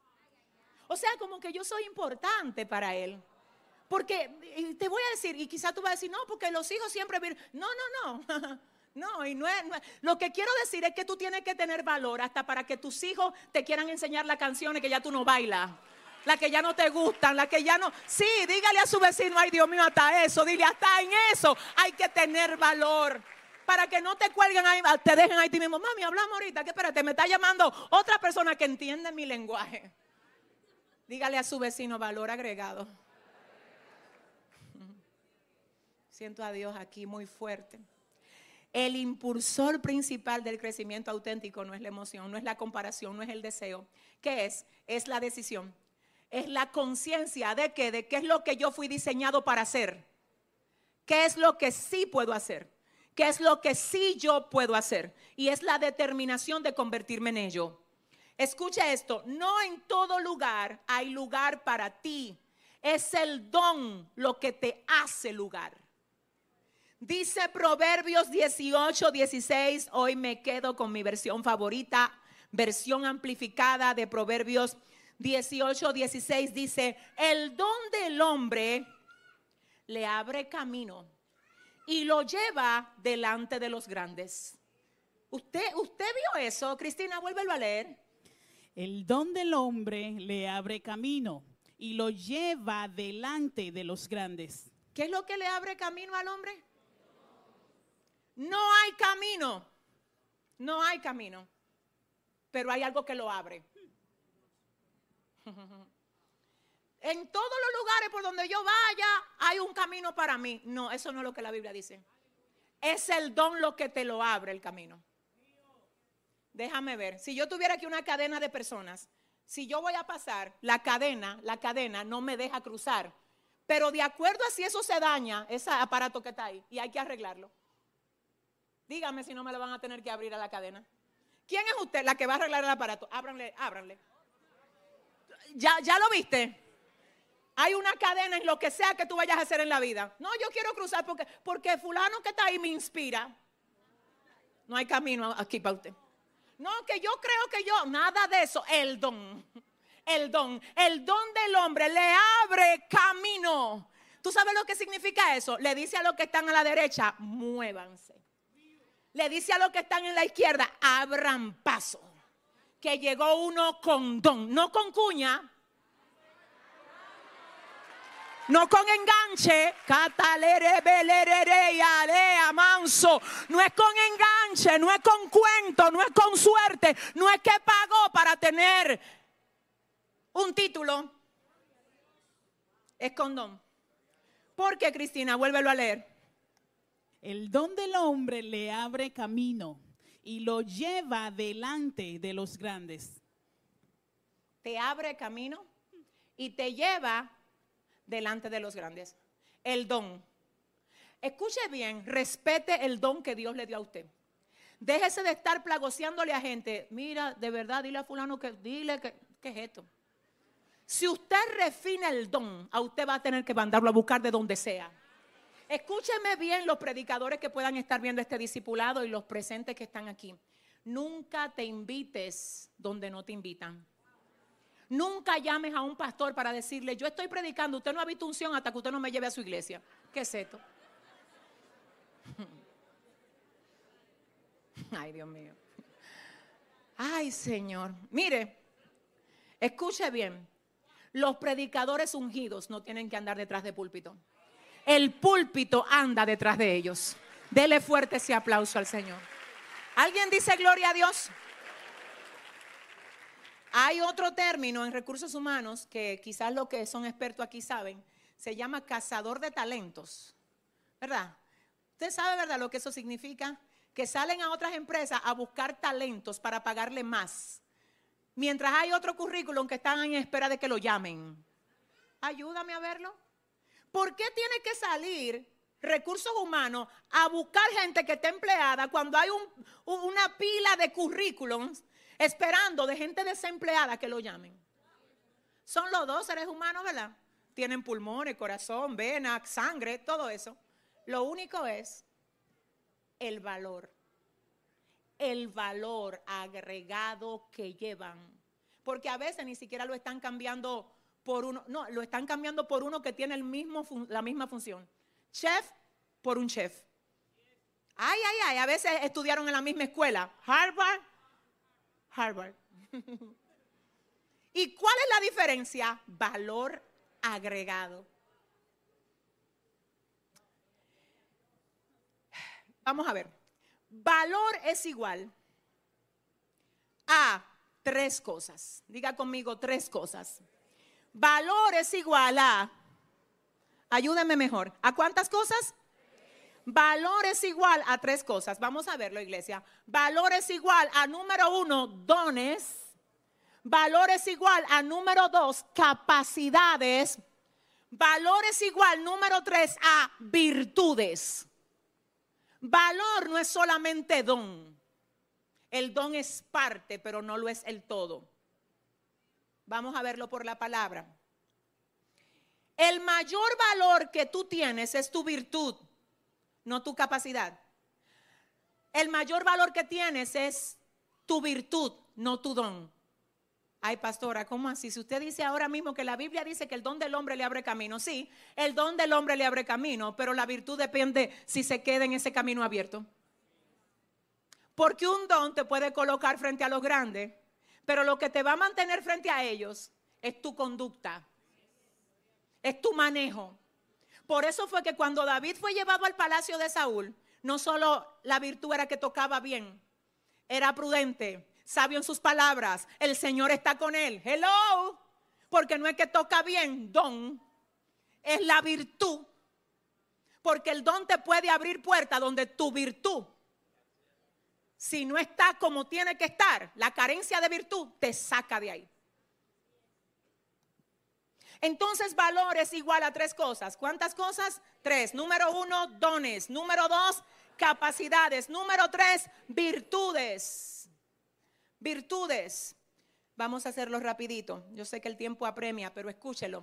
O sea, como que yo soy importante para él. Porque te voy a decir, y quizás tú vas a decir, no, porque los hijos siempre vienen. No, no, no. No, y no es, no es. Lo que quiero decir es que tú tienes que tener valor hasta para que tus hijos te quieran enseñar las canciones que ya tú no bailas. Las que ya no te gustan, las que ya no. Sí, dígale a su vecino, ay Dios mío, hasta eso. Dile, hasta en eso hay que tener valor. Para que no te cuelguen ahí, te dejen ahí ti mismo. Mami, hablamos ahorita, que espérate, me está llamando otra persona que entiende mi lenguaje. Dígale a su vecino, valor agregado. Siento a Dios aquí muy fuerte. El impulsor principal del crecimiento auténtico no es la emoción, no es la comparación, no es el deseo. ¿Qué es? Es la decisión. Es la conciencia de que, de qué es lo que yo fui diseñado para hacer. ¿Qué es lo que sí puedo hacer? ¿Qué es lo que sí yo puedo hacer? Y es la determinación de convertirme en ello. Escucha esto, no en todo lugar hay lugar para ti. Es el don lo que te hace lugar. Dice Proverbios dieciocho, dieciséis, hoy me quedo con mi versión favorita, versión amplificada de Proverbios dieciocho, dieciséis, dice, el don del hombre le abre camino y lo lleva delante de los grandes. ¿Usted, usted vio eso? Cristina, vuélvelo a leer.
El don del hombre le abre camino y lo lleva delante de los grandes.
¿Qué es lo que le abre camino al hombre? No hay camino. No hay camino. Pero hay algo que lo abre. En todos los lugares por donde yo vaya hay un camino para mí. No, eso no es lo que la Biblia dice. Es el don lo que te lo abre el camino. Déjame ver. Si yo tuviera aquí una cadena de personas, si yo voy a pasar, la cadena, la cadena no me deja cruzar. Pero de acuerdo a si eso se daña, ese aparato que está ahí, y hay que arreglarlo. Dígame si no me lo van a tener que abrir a la cadena. ¿Quién es usted la que va a arreglar el aparato? Ábranle, ábranle. ¿Ya, ya lo viste? Hay una cadena en lo que sea que tú vayas a hacer en la vida. No, yo quiero cruzar porque, porque fulano que está ahí me inspira. No hay camino aquí para usted. No, que yo creo que yo, nada de eso. El don, el don, el don del hombre le abre camino. ¿Tú sabes lo que significa eso? Le dice a los que están a la derecha, muévanse. Le dice a los que están en la izquierda, abran paso. Que llegó uno con don, no con cuña. No con enganche, catalere, belerere, y alea, manso. No es con enganche, no es con cuento, no es con suerte, no es que pagó para tener un título. Es con don. ¿Por qué, Cristina? Vuélvelo a leer.
El don del hombre le abre camino y lo lleva delante de los grandes.
Te abre camino y te lleva delante de los grandes. El don. Escuche bien, respete el don que Dios le dio a usted. Déjese de estar plagoseándole a gente. Mira, de verdad, dile a fulano que, dile que, ¿qué es esto? Si usted refina el don, a usted va a tener que mandarlo a buscar de donde sea. Escúcheme bien los predicadores que puedan estar viendo este discipulado y los presentes que están aquí. Nunca te invites donde no te invitan. Nunca llames a un pastor para decirle, yo estoy predicando, usted no ha visto unción hasta que usted no me lleve a su iglesia. ¿Qué es esto? Ay, Dios mío. Ay, Señor. Mire, escuche bien. Los predicadores ungidos no tienen que andar detrás de púlpito. El púlpito anda detrás de ellos. Dele fuerte ese aplauso al Señor. ¿Alguien dice gloria a Dios? Hay otro término en recursos humanos que quizás los que son expertos aquí saben. Se llama cazador de talentos. ¿Verdad? ¿Usted sabe, verdad, lo que eso significa? Que salen a otras empresas a buscar talentos para pagarle más. Mientras hay otro currículum que están en espera de que lo llamen. Ayúdame a verlo. ¿Por qué tiene que salir recursos humanos a buscar gente que esté empleada cuando hay un, una pila de currículums esperando de gente desempleada que lo llamen? Son los dos seres humanos, ¿verdad? Tienen pulmones, corazón, venas, sangre, todo eso. Lo único es el valor. El valor agregado que llevan. Porque a veces ni siquiera lo están cambiando por uno, no, lo están cambiando por uno que tiene el mismo, la misma función. Chef por un chef. Ay, ay, ay, a veces estudiaron en la misma escuela. Harvard, Harvard. ¿Y cuál es la diferencia? Valor agregado. Vamos a ver. Valor es igual a tres cosas. Diga conmigo tres cosas. Valor es igual a, ayúdenme mejor, ¿a cuántas cosas? Valor es igual a tres cosas. Vamos a verlo, iglesia. Valor es igual a número uno, dones. Valor es igual a número dos, capacidades. Valor es igual, número tres, a virtudes. Valor no es solamente don. El don es parte, pero no lo es el todo. Vamos a verlo por la palabra. El mayor valor que tú tienes es tu virtud, no tu capacidad. El mayor valor que tienes es tu virtud, no tu don. Ay, pastora, ¿cómo así? Si usted dice ahora mismo que la Biblia dice que el don del hombre le abre camino. Sí, el don del hombre le abre camino, pero la virtud depende si se queda en ese camino abierto. Porque un don te puede colocar frente a los grandes, pero lo que te va a mantener frente a ellos es tu conducta, es tu manejo. Por eso fue que cuando David fue llevado al palacio de Saúl, no solo la virtud era que tocaba bien, era prudente, sabio en sus palabras, el Señor está con él. Hello, porque no es que toca bien, don, es la virtud. Porque el don te puede abrir puertas donde tu virtud, si no está como tiene que estar, la carencia de virtud te saca de ahí. Entonces valor es igual a tres cosas. ¿Cuántas cosas? Tres. Número uno, dones. Número dos, capacidades. Número tres, virtudes. Virtudes. Vamos a hacerlo rapidito. Yo sé que el tiempo apremia, pero escúchelo.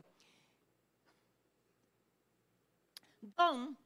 Don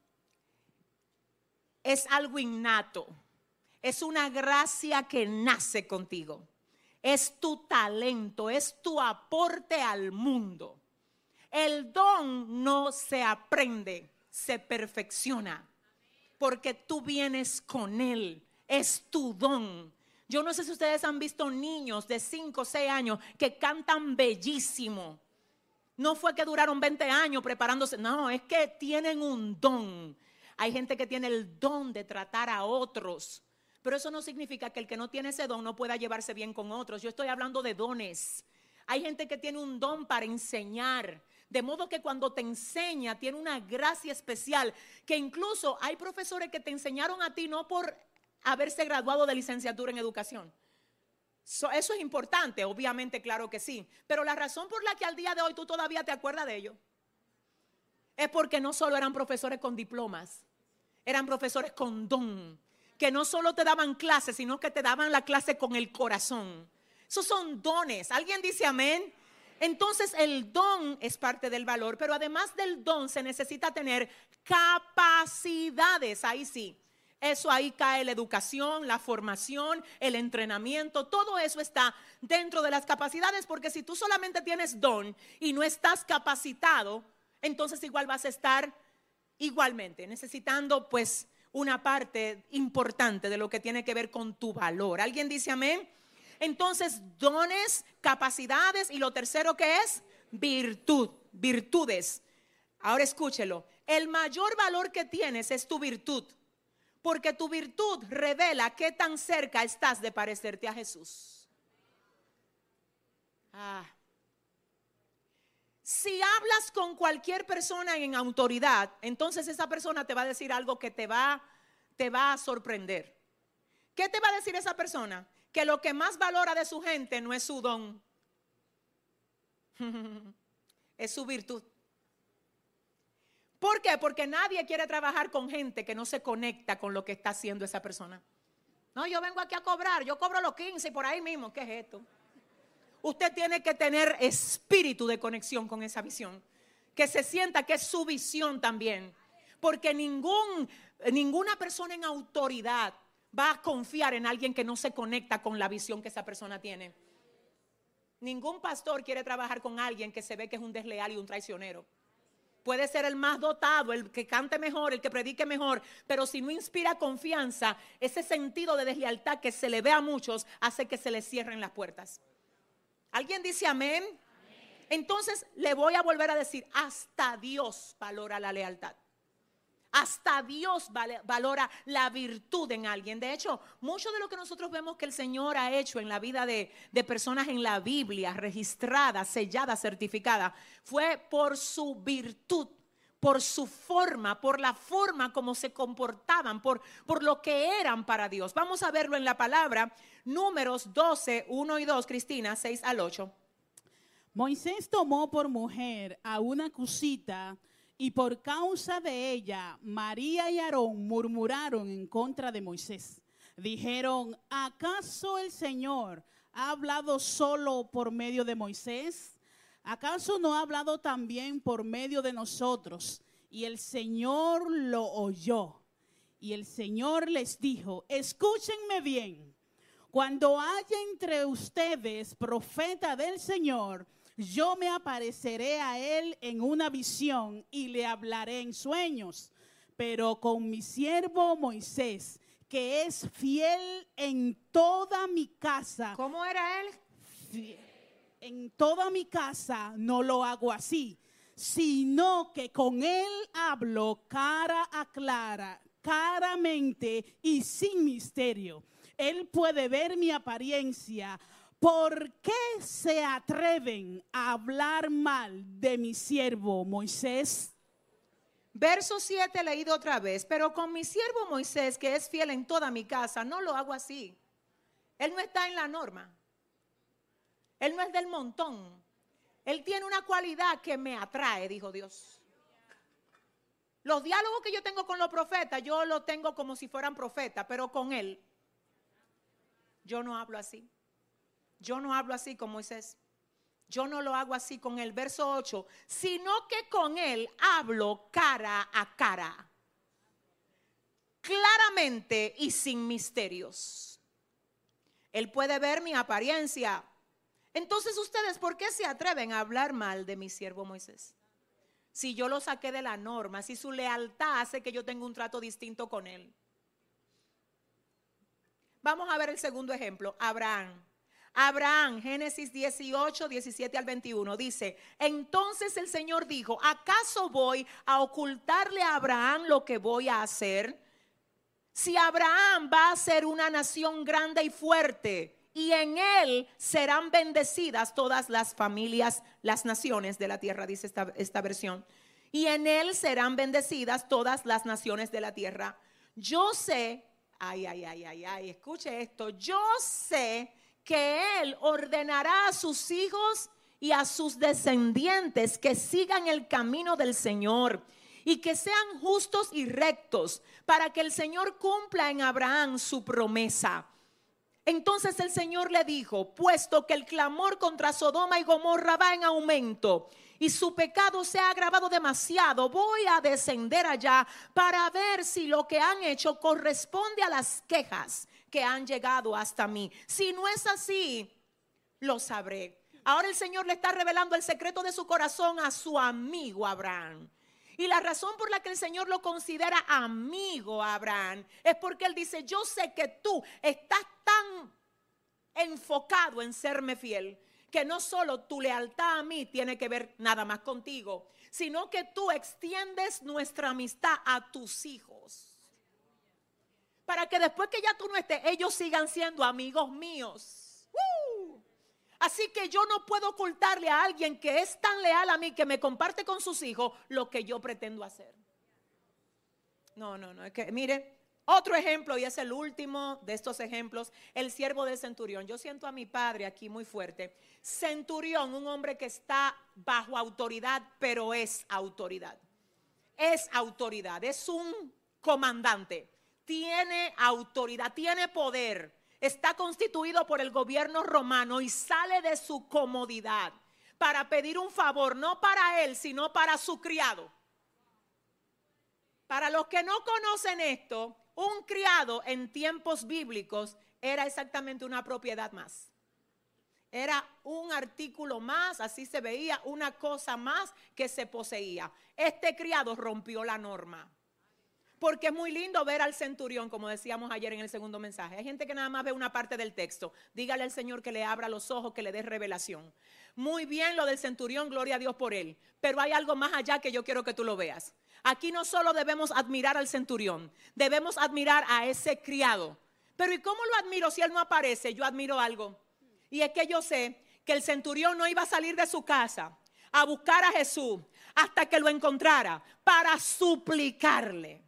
es algo innato. Es una gracia que nace contigo. Es tu talento, es tu aporte al mundo. El don no se aprende, se perfecciona, porque tú vienes con él, es tu don. Yo no sé si ustedes han visto niños de cinco o seis años que cantan bellísimo. No fue que duraron veinte años preparándose, no, es que tienen un don. Hay gente que tiene el don de tratar a otros, pero eso no significa que el que no tiene ese don no pueda llevarse bien con otros. Yo estoy hablando de dones. Hay gente que tiene un don para enseñar. De modo que cuando te enseña tiene una gracia especial, que incluso hay profesores que te enseñaron a ti no por haberse graduado de licenciatura en educación. So, eso es importante, obviamente, claro que sí. Pero la razón por la que al día de hoy tú todavía te acuerdas de ellos es porque no solo eran profesores con diplomas, eran profesores con don, que no solo te daban clases, sino que te daban la clase con el corazón. Esos son dones. ¿Alguien dice amén? Entonces el don es parte del valor, pero además del don se necesita tener capacidades. Ahí sí, eso ahí cae la educación, la formación, el entrenamiento, todo eso está dentro de las capacidades, porque si tú solamente tienes don y no estás capacitado, entonces igual vas a estar igualmente necesitando pues una parte importante de lo que tiene que ver con tu valor. ¿Alguien dice amén? Entonces, dones, capacidades y lo tercero que es virtud, virtudes. Ahora escúchelo, el mayor valor que tienes es tu virtud, porque tu virtud revela qué tan cerca estás de parecerte a Jesús. Ah. Si hablas con cualquier persona en autoridad, entonces esa persona te va a decir algo que te va, te va a sorprender. ¿Qué te va a decir esa persona? Que lo que más valora de su gente no es su don, es su virtud. ¿Por qué? Porque nadie quiere trabajar con gente que no se conecta con lo que está haciendo esa persona. No, yo vengo aquí a cobrar, yo cobro los quince y por ahí mismo, ¿qué es esto? Usted tiene que tener espíritu de conexión con esa visión, que se sienta que es su visión también, porque ningún, ninguna persona en autoridad va a confiar en alguien que no se conecta con la visión que esa persona tiene. Ningún pastor quiere trabajar con alguien que se ve que es un desleal y un traicionero. Puede ser el más dotado, el que cante mejor, el que predique mejor, pero si no inspira confianza, ese sentido de deslealtad que se le ve a muchos hace que se les cierren las puertas. ¿Alguien dice amén? Amén. Entonces le voy a volver a decir, hasta Dios valora la lealtad. Hasta Dios valora la virtud en alguien. De hecho, mucho de lo que nosotros vemos que el Señor ha hecho en la vida de, de personas en la Biblia, registradas, selladas, certificadas, fue por su virtud, por su forma, por la forma como se comportaban, por, por lo que eran para Dios. Vamos a verlo en la palabra, Números doce, uno y dos, Cristina, seis al ocho.
Moisés tomó por mujer a una cusita, y por causa de ella, María y Aarón murmuraron en contra de Moisés. Dijeron, ¿acaso el Señor ha hablado solo por medio de Moisés? ¿Acaso no ha hablado también por medio de nosotros? Y el Señor lo oyó. Y el Señor les dijo, escúchenme bien. Cuando haya entre ustedes profeta del Señor, yo me apareceré a él en una visión y le hablaré en sueños. Pero con mi siervo Moisés, que es fiel en toda mi casa.
¿Cómo era él?
Fiel. En toda mi casa no lo hago así, sino que con él hablo cara a cara, claramente y sin misterio. Él puede ver mi apariencia. ¿Por qué se atreven a hablar mal de mi siervo Moisés?
Verso siete leído otra vez. Pero con mi siervo Moisés, que es fiel en toda mi casa, no lo hago así. Él no está en la norma. Él no es del montón. Él tiene una cualidad que me atrae, dijo Dios. Los diálogos que yo tengo con los profetas, yo los tengo como si fueran profetas, pero con él, yo no hablo así. Yo no hablo así con Moisés. Yo no lo hago así con él. Verso ocho, sino que con él hablo cara a cara, claramente y sin misterios. Él puede ver mi apariencia. Entonces ustedes, ¿por qué se atreven a hablar mal de mi siervo Moisés? Si yo lo saqué de la norma, si su lealtad hace que yo tenga un trato distinto con él. Vamos a ver el segundo ejemplo, Abraham. Abraham, Génesis dieciocho, diecisiete al veintiuno, dice: entonces el Señor dijo, ¿acaso voy a ocultarle a Abraham lo que voy a hacer? Si Abraham va a ser una nación grande y fuerte, y en él serán bendecidas todas las familias, las naciones de la tierra, dice esta, esta versión. Y en él serán bendecidas todas las naciones de la tierra. Yo sé, ay, ay, ay, ay, ay, escuche esto. Yo sé que él ordenará a sus hijos y a sus descendientes que sigan el camino del Señor y que sean justos y rectos, para que el Señor cumpla en Abraham su promesa. Entonces el Señor le dijo: puesto que el clamor contra Sodoma y Gomorra va en aumento y su pecado se ha agravado demasiado, voy a descender allá para ver si lo que han hecho corresponde a las quejas que han llegado hasta mí. Si no es así, lo sabré. Ahora el Señor le está revelando el secreto de su corazón a su amigo Abraham. Y la razón por la que el Señor lo considera amigo a Abraham es porque él dice: yo sé que tú estás tan enfocado en serme fiel, que no solo tu lealtad a mí tiene que ver nada más contigo, sino que tú extiendes nuestra amistad a tus hijos, para que después que ya tú no estés, ellos sigan siendo amigos míos. ¡Uh! Así que yo no puedo ocultarle a alguien que es tan leal a mí, que me comparte con sus hijos, lo que yo pretendo hacer. No, no, no, es que mire, otro ejemplo, y es el último de estos ejemplos, el siervo del centurión. Yo siento a mi padre aquí muy fuerte. Centurión, un hombre que está bajo autoridad, pero es autoridad. Es autoridad, es un comandante. Tiene autoridad, tiene poder. Está constituido por el gobierno romano y sale de su comodidad para pedir un favor, no para él, sino para su criado. Para los que no conocen esto, un criado en tiempos bíblicos era exactamente una propiedad más. Era un artículo más, así se veía, una cosa más que se poseía. Este criado rompió la norma. Porque es muy lindo ver al centurión, como decíamos ayer en el segundo mensaje. Hay gente que nada más ve una parte del texto. Dígale al Señor que le abra los ojos, que le dé revelación. Muy bien lo del centurión, gloria a Dios por él. Pero hay algo más allá que yo quiero que tú lo veas. Aquí no solo debemos admirar al centurión, debemos admirar a ese criado. Pero ¿y cómo lo admiro si él no aparece? Yo admiro algo. Y es que yo sé que el centurión no iba a salir de su casa a buscar a Jesús hasta que lo encontrara para suplicarle.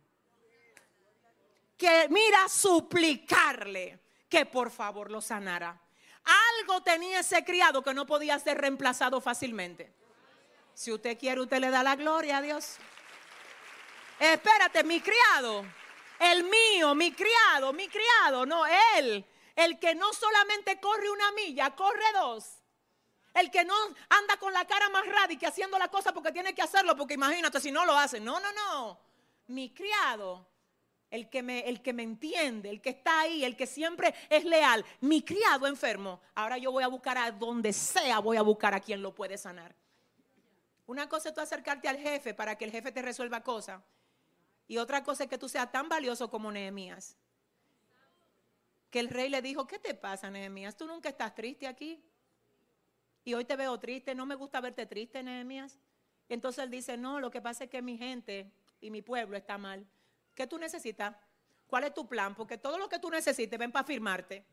Que mira, suplicarle que por favor lo sanara. Algo tenía ese criado que no podía ser reemplazado fácilmente. Si usted quiere, usted le da la gloria a Dios. Espérate, mi criado, el mío, mi criado, mi criado, no él. El que no solamente corre una milla, corre dos. El que no anda con la cara más radical haciendo la cosa porque tiene que hacerlo, porque imagínate si no lo hace. No, no, no. Mi criado el que me, el que me entiende, el que está ahí, el que siempre es leal. Mi criado enfermo, ahora yo voy a buscar a donde sea, voy a buscar a quien lo puede sanar. Una cosa es tú acercarte al jefe para que el jefe te resuelva cosas. Y otra cosa es que tú seas tan valioso como Nehemías. Que el rey le dijo, ¿qué te pasa, Nehemías? ¿Tú nunca estás triste aquí? Y hoy te veo triste, no me gusta verte triste, Nehemías. Entonces él dice, no, lo que pasa es que mi gente y mi pueblo está mal. ¿Qué tú necesitas? ¿Cuál es tu plan? Porque todo lo que tú necesites, ven para firmarte.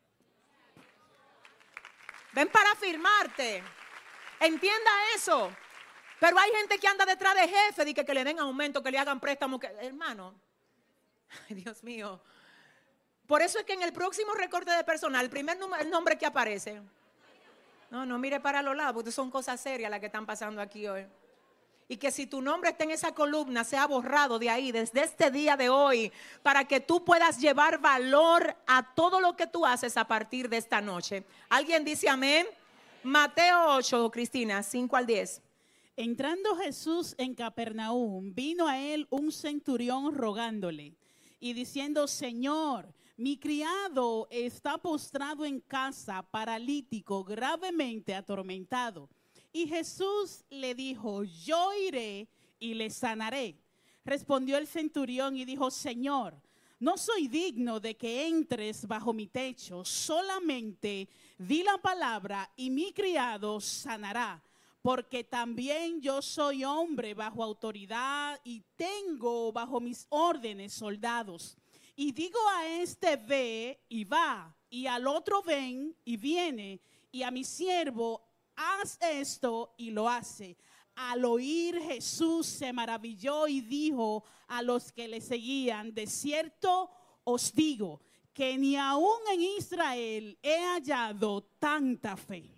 Ven para firmarte. Entienda eso. Pero hay gente que anda detrás de jefe, de que, que le den aumento, que le hagan préstamo. Que, hermano, ay, Dios mío. Por eso es que en el próximo recorte de personal, el primer número, el nombre que aparece. No, no mire para los lados, porque son cosas serias las que están pasando aquí hoy. Y que si tu nombre está en esa columna, sea borrado de ahí, desde este día de hoy, para que tú puedas llevar valor a todo lo que tú haces a partir de esta noche. ¿Alguien dice amén? Mateo ocho, Cristina, cinco al diez.
Entrando Jesús en Capernaum, vino a él un centurión rogándole y diciendo, Señor, mi criado está postrado en casa, paralítico, gravemente atormentado. Y Jesús le dijo, yo iré y le sanaré. Respondió el centurión y dijo, Señor, no soy digno de que entres bajo mi techo, solamente di la palabra y mi criado sanará. Porque también yo soy hombre bajo autoridad y tengo bajo mis órdenes soldados. Y digo a este ve y va, y al otro ven y viene, y a mi siervo haz esto y lo hace. Al oír Jesús se maravilló y dijo a los que le seguían, de cierto os digo que ni aún en Israel he hallado tanta fe.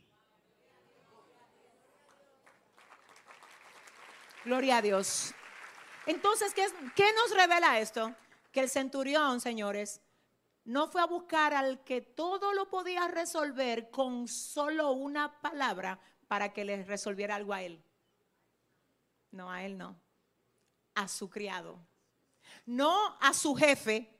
Gloria a Dios. Entonces, ¿qué, es, ¿qué nos revela esto? Que el centurión, señores, no fue a buscar al que todo lo podía resolver con solo una palabra para que le resolviera algo a él. No, a él no. A su criado. No a su jefe.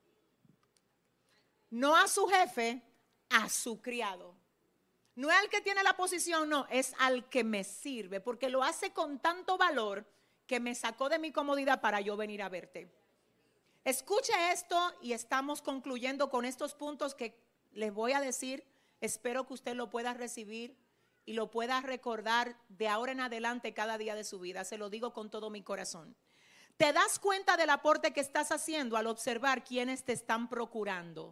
No a su jefe, a su criado. No es al que tiene la posición, no, es al que me sirve, porque lo hace con tanto valor que me sacó de mi comodidad para yo venir a verte. Escuche esto y estamos concluyendo con estos puntos que les voy a decir. Espero que usted lo pueda recibir y lo pueda recordar de ahora en adelante cada día de su vida. Se lo digo con todo mi corazón. ¿Te das cuenta del aporte que estás haciendo al observar quiénes te están procurando?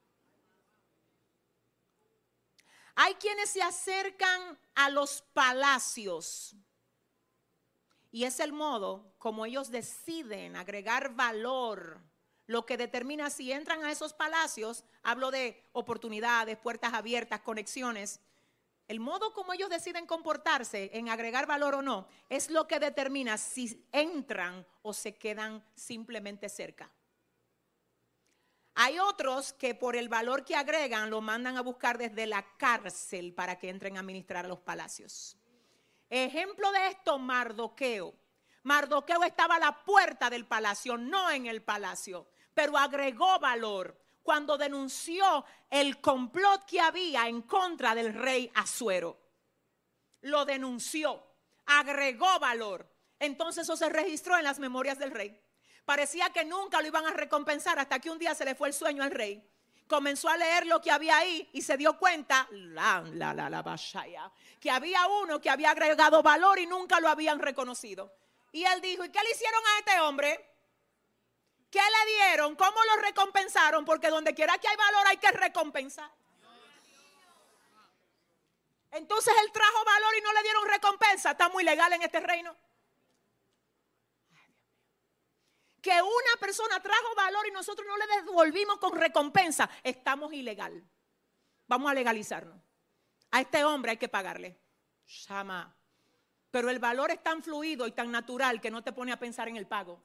Hay quienes se acercan a los palacios y es el modo como ellos deciden agregar valor, lo que determina si entran a esos palacios. Hablo de oportunidades, puertas abiertas, conexiones. El modo como ellos deciden comportarse en agregar valor o no es lo que determina si entran o se quedan simplemente cerca. Hay otros que por el valor que agregan lo mandan a buscar desde la cárcel para que entren a ministrar a los palacios. Ejemplo de esto, Mardoqueo. Mardoqueo estaba a la puerta del palacio, no en el palacio, pero agregó valor cuando denunció el complot que había en contra del rey Asuero. Lo denunció, agregó valor. Entonces eso se registró en las memorias del rey. Parecía que nunca lo iban a recompensar hasta que un día se le fue el sueño al rey. Comenzó a leer lo que había ahí y se dio cuenta la, la, la, la, bashaya, que había uno que había agregado valor y nunca lo habían reconocido. Y él dijo, ¿y qué le hicieron a este hombre? ¿Qué le dieron? ¿Cómo lo recompensaron? Porque donde quiera que hay valor hay que recompensar. Entonces él trajo valor y no le dieron recompensa. Está muy legal en este reino. Que una persona trajo valor y nosotros no le devolvimos con recompensa, estamos ilegal. Vamos a legalizarnos. A este hombre hay que pagarle. Shama. Pero el valor es tan fluido y tan natural que no te pone a pensar en el pago.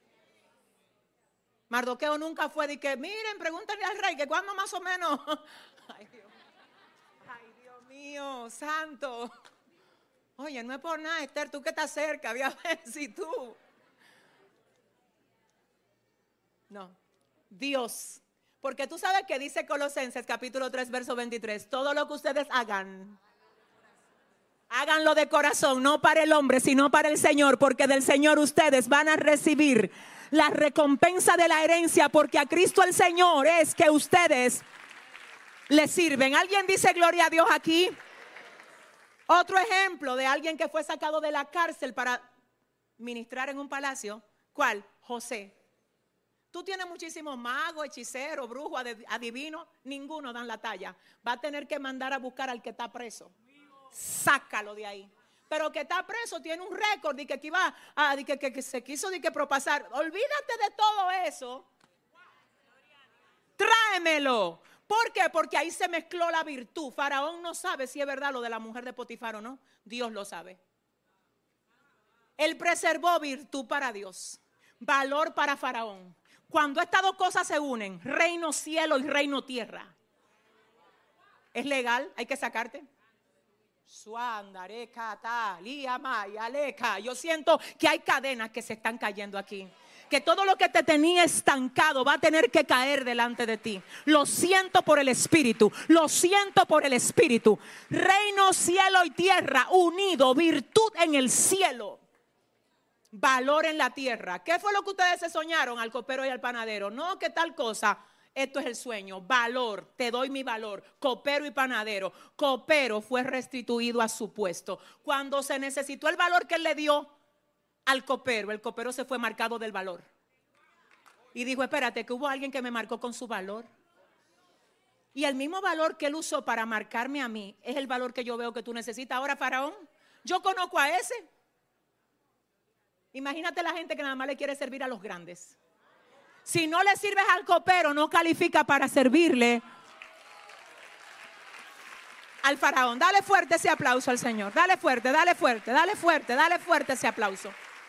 Mardoqueo nunca fue de que, miren, pregúntenle al rey que cuándo más o menos. Ay, Dios. Ay, Dios mío, santo. Oye, no es por nada, Esther, tú que estás cerca, voy a ver si tú. No, Dios. Porque tú sabes que dice Colosenses capítulo tres verso veintitrés, todo lo que ustedes hagan, háganlo de corazón, no para el hombre, sino para el Señor, porque del Señor ustedes van a recibir la recompensa de la herencia, porque a Cristo el Señor es que ustedes le sirven. ¿Alguien dice gloria a Dios aquí? Otro ejemplo de alguien que fue sacado de la cárcel para ministrar en un palacio, ¿cuál? José. Tú tienes muchísimos magos, hechiceros, brujos, adivinos, ninguno dan la talla. Va a tener que mandar a buscar al que está preso. Sácalo de ahí. Pero que está preso tiene un récord de que, que, iba a, de que, que, que se quiso de que propasar. Olvídate de todo eso. Tráemelo. ¿Por qué? Porque ahí se mezcló la virtud. Faraón no sabe si es verdad lo de la mujer de Potifar o no. Dios lo sabe. Él preservó virtud para Dios, valor para Faraón. Cuando estas dos cosas se unen, reino cielo y reino tierra, ¿es legal? Hay que sacarte. Yo siento que hay cadenas que se están cayendo aquí. Que todo lo que te tenía estancado va a tener que caer delante de ti. Lo siento por el Espíritu. Lo siento por el Espíritu. Reino, cielo y tierra unido. Virtud en el cielo. Valor en la tierra. ¿Qué fue lo que ustedes se soñaron al copero y al panadero? No, que tal cosa. Esto es el sueño. Valor. Te doy mi valor. Copero y panadero. Copero fue restituido a su puesto. Cuando se necesitó el valor que él le dio al copero, el copero se fue marcado del valor. Y dijo, espérate, que hubo alguien que me marcó con su valor. Y el mismo valor que él usó para marcarme a mí es el valor que yo veo que tú necesitas. Ahora, Faraón, yo conozco a ese. Imagínate la gente que nada más le quiere servir a los grandes. Si no le sirves al copero, no califica para servirle al faraón. Dale fuerte ese aplauso al Señor. Dale fuerte, dale fuerte, dale fuerte, dale fuerte ese aplauso.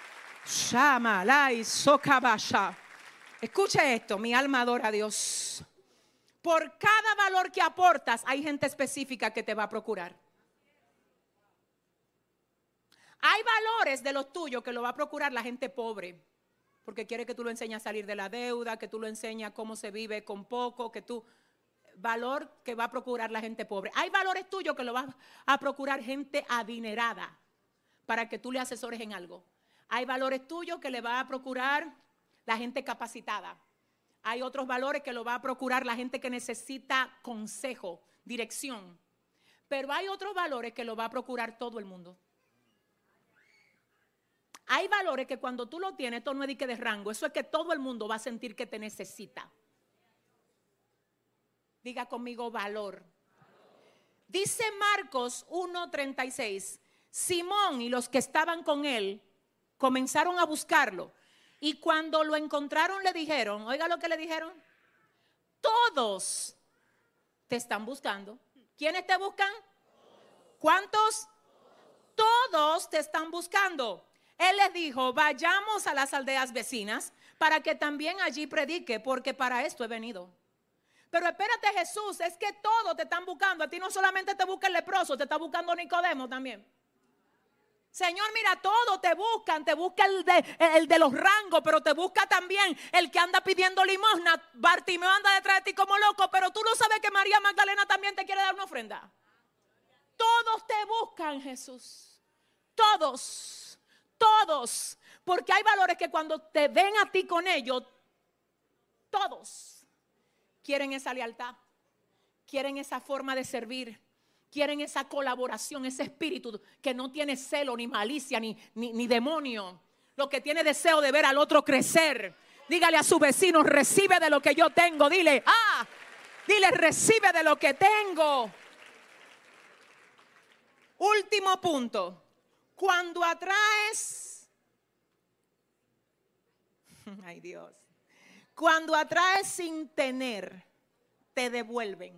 Escuche esto, mi alma adora a Dios. Por cada valor que aportas, hay gente específica que te va a procurar. Hay valores de los tuyos que lo va a procurar la gente pobre, porque quiere que tú lo enseñes a salir de la deuda, que tú lo enseñes cómo se vive con poco, que tú... Valor que va a procurar la gente pobre. Hay valores tuyos que lo va a procurar gente adinerada para que tú le asesores en algo. Hay valores tuyos que le va a procurar la gente capacitada. Hay otros valores que lo va a procurar la gente que necesita consejo, dirección. Pero hay otros valores que lo va a procurar todo el mundo. Hay valores que cuando tú lo tienes, esto no es de que de rango, eso es que todo el mundo va a sentir que te necesita. Diga conmigo valor. Dice Marcos uno treinta y seis, Simón y los que estaban con él comenzaron a buscarlo. Y cuando lo encontraron le dijeron, oiga lo que le dijeron, todos te están buscando. ¿Quiénes te buscan? ¿Cuántos? Todos te están buscando. Él les dijo, vayamos a las aldeas vecinas para que también allí predique, porque para esto he venido. Pero espérate, Jesús, es que todos te están buscando. A ti no solamente te busca el leproso, te está buscando Nicodemo también. Señor, mira, todos te buscan, te busca el de, el de los rangos, pero te busca también el que anda pidiendo limosna. Bartimeo anda detrás de ti como loco, pero tú no sabes que María Magdalena también te quiere dar una ofrenda. Todos te buscan, Jesús. Todos, todos. Porque hay valores que cuando te ven a ti con ellos, todos quieren esa lealtad, quieren esa forma de servir, quieren esa colaboración, ese espíritu que no tiene celo, ni malicia, ni, ni, ni demonio. Lo que tiene deseo de ver al otro crecer. Dígale a su vecino, recibe de lo que yo tengo. Dile, ah, dile, recibe de lo que tengo. Último punto. Cuando atraes, ay Dios. Cuando atraes sin tener, te devuelven.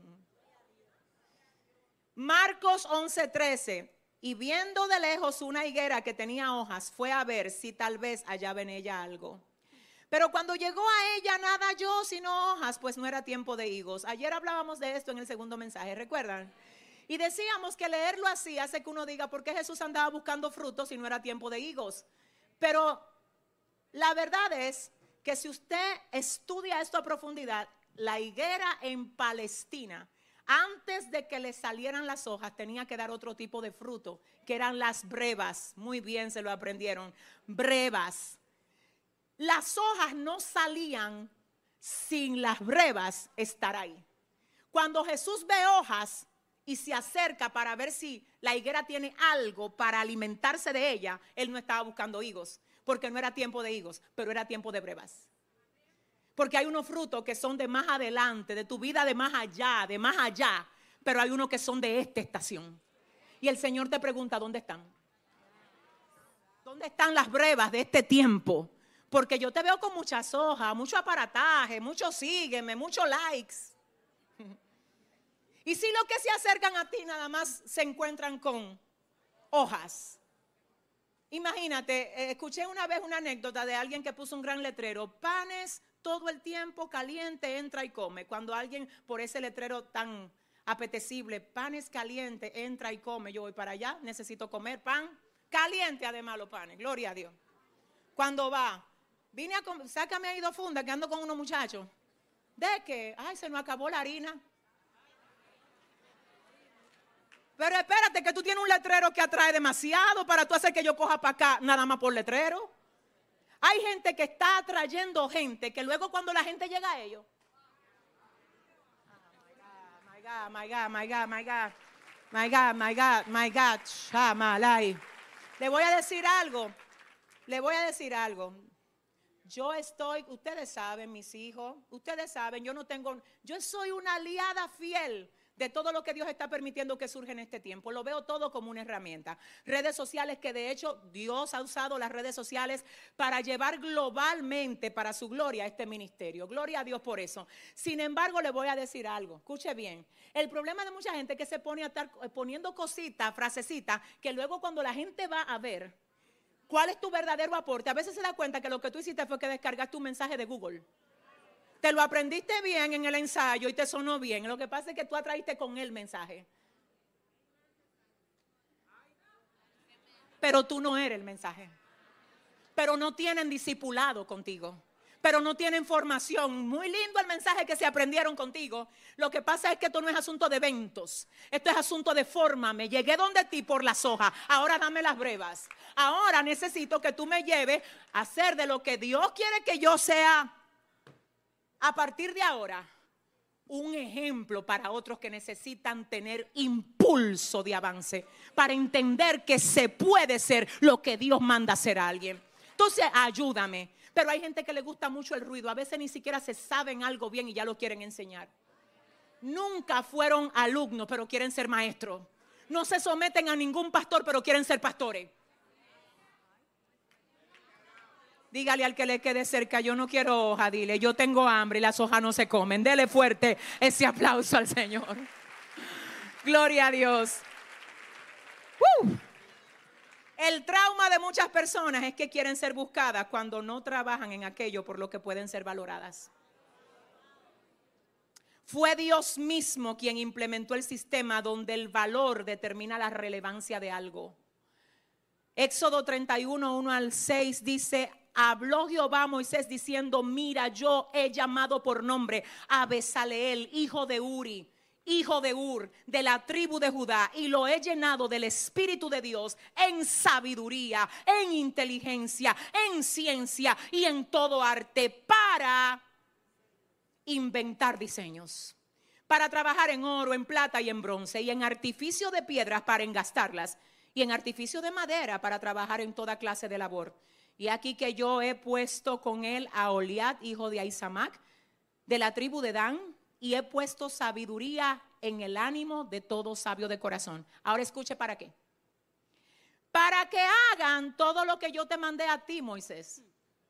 Marcos once trece. Y viendo de lejos una higuera que tenía hojas, fue a ver si tal vez hallaba en ella algo. Pero cuando llegó a ella nada halló sino hojas, pues no era tiempo de higos. Ayer hablábamos de esto en el segundo mensaje, ¿recuerdan? Y decíamos que leerlo así hace que uno diga, ¿por qué Jesús andaba buscando frutos si no era tiempo de higos? Pero la verdad es que si usted estudia esto a profundidad, la higuera en Palestina, antes de que le salieran las hojas, tenía que dar otro tipo de fruto, que eran las brevas. Muy bien se lo aprendieron, brevas. Las hojas no salían sin las brevas estar ahí. Cuando Jesús ve hojas y se acerca para ver si la higuera tiene algo para alimentarse de ella, él no estaba buscando higos, porque no era tiempo de higos, pero era tiempo de brevas. Porque hay unos frutos que son de más adelante, de tu vida de más allá, de más allá. Pero hay unos que son de esta estación. Y el Señor te pregunta, ¿dónde están? ¿Dónde están las brevas de este tiempo? Porque yo te veo con muchas hojas, mucho aparataje, mucho sígueme, muchos likes. Y si los que se acercan a ti nada más se encuentran con hojas. Imagínate, eh, escuché una vez una anécdota de alguien que puso un gran letrero, panes todo el tiempo caliente, entra y come. Cuando alguien por ese letrero tan apetecible, panes caliente, entra y come, yo voy para allá, necesito comer pan caliente, además los panes, gloria a Dios. Cuando va, vine a comer, sácame ahí dos fundas que ando con unos muchachos. ¿De qué? Ay, se nos acabó la harina. Pero espérate que tú tienes un letrero que atrae demasiado para tú hacer que yo coja para acá nada más por letrero. Hay gente que está atrayendo gente que luego cuando la gente llega a ellos. Oh my God, my God, my God, my God, my God, my God, my God, Shamalai. Le voy a decir algo, le voy a decir algo. Yo estoy, ustedes saben, mis hijos, ustedes saben, yo no tengo, yo soy una aliada fiel de todo lo que Dios está permitiendo que surja en este tiempo. Lo veo todo como una herramienta. Redes sociales que de hecho Dios ha usado las redes sociales para llevar globalmente para su gloria este ministerio. Gloria a Dios por eso. Sin embargo, le voy a decir algo. Escuche bien. El problema de mucha gente es que se pone a estar poniendo cositas, frasecitas, que luego cuando la gente va a ver cuál es tu verdadero aporte, a veces se da cuenta que lo que tú hiciste fue que descargaste un mensaje de Google. Te lo aprendiste bien en el ensayo y te sonó bien. Lo que pasa es que tú atraíste con el mensaje. Pero tú no eres el mensaje. Pero no tienen discipulado contigo. Pero no tienen formación. Muy lindo el mensaje que se aprendieron contigo. Lo que pasa es que esto no es asunto de eventos. Esto es asunto de forma. Me llegué donde ti por las hojas. Ahora dame las brevas. Ahora necesito que tú me lleves a hacer de lo que Dios quiere que yo sea. A partir de ahora, un ejemplo para otros que necesitan tener impulso de avance, para entender que se puede ser lo que Dios manda hacer a alguien. Entonces, ayúdame. Pero hay gente que le gusta mucho el ruido. A veces ni siquiera se saben algo bien y ya lo quieren enseñar. Nunca fueron alumnos, pero quieren ser maestros. No se someten a ningún pastor, pero quieren ser pastores. Dígale al que le quede cerca, yo no quiero hoja, dile, yo tengo hambre y las hojas no se comen. Dele fuerte ese aplauso al Señor. Gloria a Dios. ¡Uh! El trauma de muchas personas es que quieren ser buscadas cuando no trabajan en aquello por lo que pueden ser valoradas. Fue Dios mismo quien implementó el sistema donde el valor determina la relevancia de algo. Éxodo treinta y uno, uno al seis dice: habló Jehová a Moisés diciendo, mira, yo he llamado por nombre a Bezaleel, hijo de Uri, hijo de Ur, de la tribu de Judá, y lo he llenado del Espíritu de Dios en sabiduría, en inteligencia, en ciencia y en todo arte, para inventar diseños, para trabajar en oro, en plata y en bronce, y en artificio de piedras para engastarlas, y en artificio de madera para trabajar en toda clase de labor. Y aquí que yo he puesto con él a Oliad, hijo de Ahisamac, de la tribu de Dan, y he puesto sabiduría en el ánimo de todo sabio de corazón. Ahora escuche, ¿para qué? Para que hagan todo lo que yo te mandé a ti, Moisés.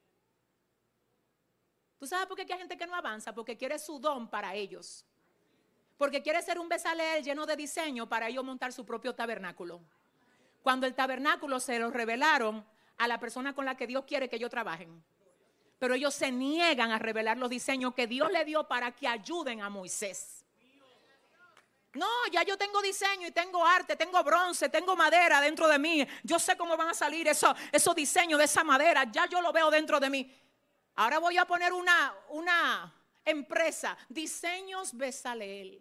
¿Tú sabes por qué hay gente que no avanza? Porque quiere su don para ellos. Porque quiere ser un Bezaleel lleno de diseño para ellos montar su propio tabernáculo. Cuando el tabernáculo se lo revelaron a la persona con la que Dios quiere que ellos trabajen. Pero ellos se niegan a revelar los diseños que Dios le dio para que ayuden a Moisés. No, ya yo tengo diseño y tengo arte, tengo bronce, tengo madera dentro de mí. Yo sé cómo van a salir esos, esos diseños de esa madera, ya yo lo veo dentro de mí. Ahora voy a poner una, una empresa, Diseños Bezaleel.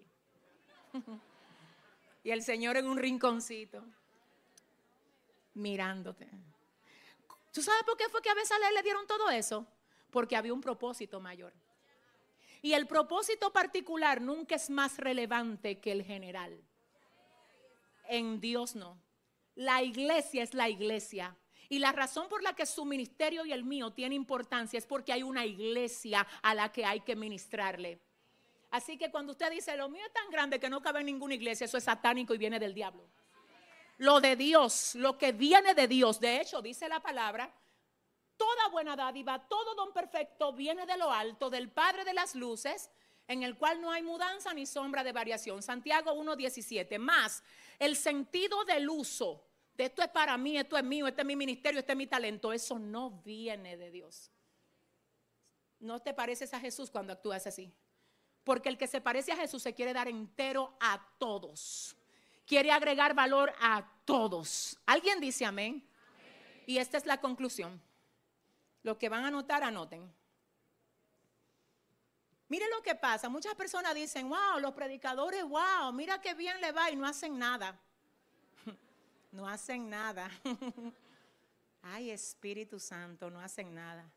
Y el Señor en un rinconcito, mirándote. ¿Tú sabes por qué fue que a Bezaleel le dieron todo eso? Porque había un propósito mayor. Y el propósito particular nunca es más relevante que el general. En Dios no. La iglesia es la iglesia. Y la razón por la que su ministerio y el mío tiene importancia es porque hay una iglesia a la que hay que ministrarle. Así que cuando usted dice, lo mío es tan grande que no cabe en ninguna iglesia, eso es satánico y viene del diablo. Lo de Dios, lo que viene de Dios, de hecho dice la palabra, toda buena dádiva, todo don perfecto viene de lo alto, del Padre de las luces, en el cual no hay mudanza ni sombra de variación. Santiago uno diecisiete. Más el sentido del uso de esto es para mí, esto es mío, este es mi ministerio, este es mi talento, eso no viene de Dios. No te pareces a Jesús cuando actúas así, porque el que se parece a Jesús se quiere dar entero a todos, quiere agregar valor a todos. ¿Alguien dice amén? Amén. Y esta es la conclusión. Los que van a anotar, anoten. Mire lo que pasa, muchas personas dicen, wow, los predicadores, wow, mira qué bien le va, y no hacen nada. No hacen nada. Ay, Espíritu Santo, no hacen nada.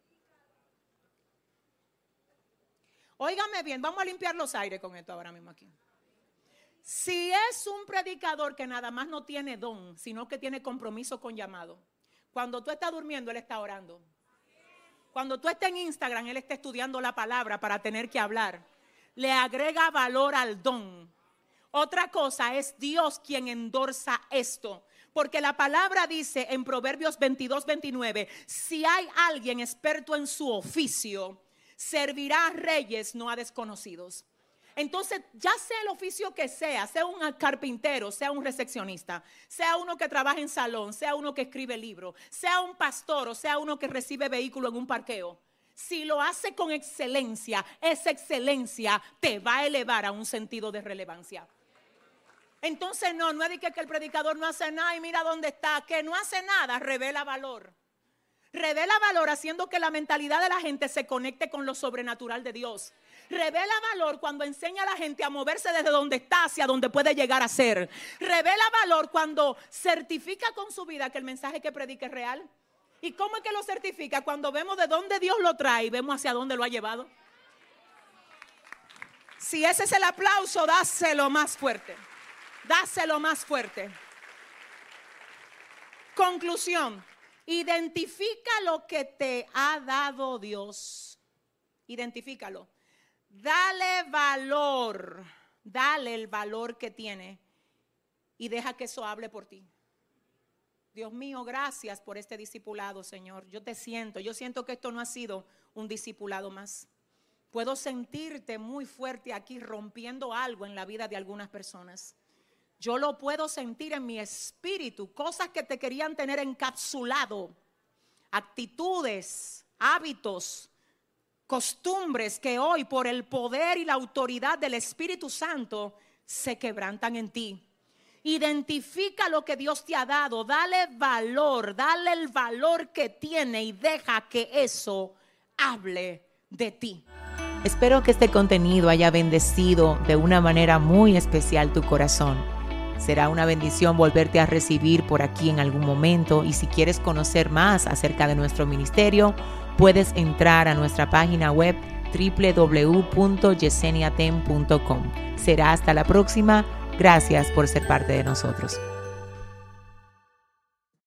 Óigame bien, vamos a limpiar los aires con esto ahora mismo aquí. Si es un predicador que nada más no tiene don, sino que tiene compromiso con llamado, cuando tú estás durmiendo, él está orando. Cuando tú estás en Instagram, él está estudiando la palabra para tener que hablar. Le agrega valor al don. Otra cosa es Dios quien endorsa esto, porque la palabra dice en Proverbios veintidós veintinueve, si hay alguien experto en su oficio, servirá a reyes, no a desconocidos. Entonces, ya sea el oficio que sea, sea un carpintero, sea un recepcionista, sea uno que trabaja en salón, sea uno que escribe libros, sea un pastor o sea uno que recibe vehículo en un parqueo, si lo hace con excelencia, esa excelencia te va a elevar a un sentido de relevancia. Entonces no, no es de que, que el predicador no hace nada y mira dónde está, que no hace nada, revela valor. Revela valor haciendo que la mentalidad de la gente se conecte con lo sobrenatural de Dios. Revela valor cuando enseña a la gente a moverse desde donde está hacia donde puede llegar a ser. Revela valor cuando certifica con su vida que el mensaje que predica es real. ¿Y cómo es que lo certifica? Cuando vemos de dónde Dios lo trae y vemos hacia dónde lo ha llevado. Si ese es el aplauso, dáselo más fuerte. Dáselo más fuerte. Conclusión. Identifica lo que te ha dado Dios. Identifícalo. Dale valor. Dale el valor que tiene. Y deja que eso hable por ti. Dios mío, gracias por este discipulado, Señor. Yo te siento. Yo siento que esto no ha sido un discipulado más. Puedo sentirte muy fuerte aquí rompiendo algo en la vida de algunas personas. Yo lo puedo sentir en mi espíritu, cosas que te querían tener encapsulado, actitudes, hábitos, costumbres que hoy por el poder y la autoridad del Espíritu Santo se quebrantan en ti. Identifica lo que Dios te ha dado, dale valor, dale el valor que tiene y deja que eso hable de ti.
Espero que este contenido haya bendecido de una manera muy especial tu corazón. Será una bendición volverte a recibir por aquí en algún momento, y si quieres conocer más acerca de nuestro ministerio, puedes entrar a nuestra página web doble u doble u doble u punto yesenia tem punto com. Será hasta la próxima. Gracias por ser parte de nosotros.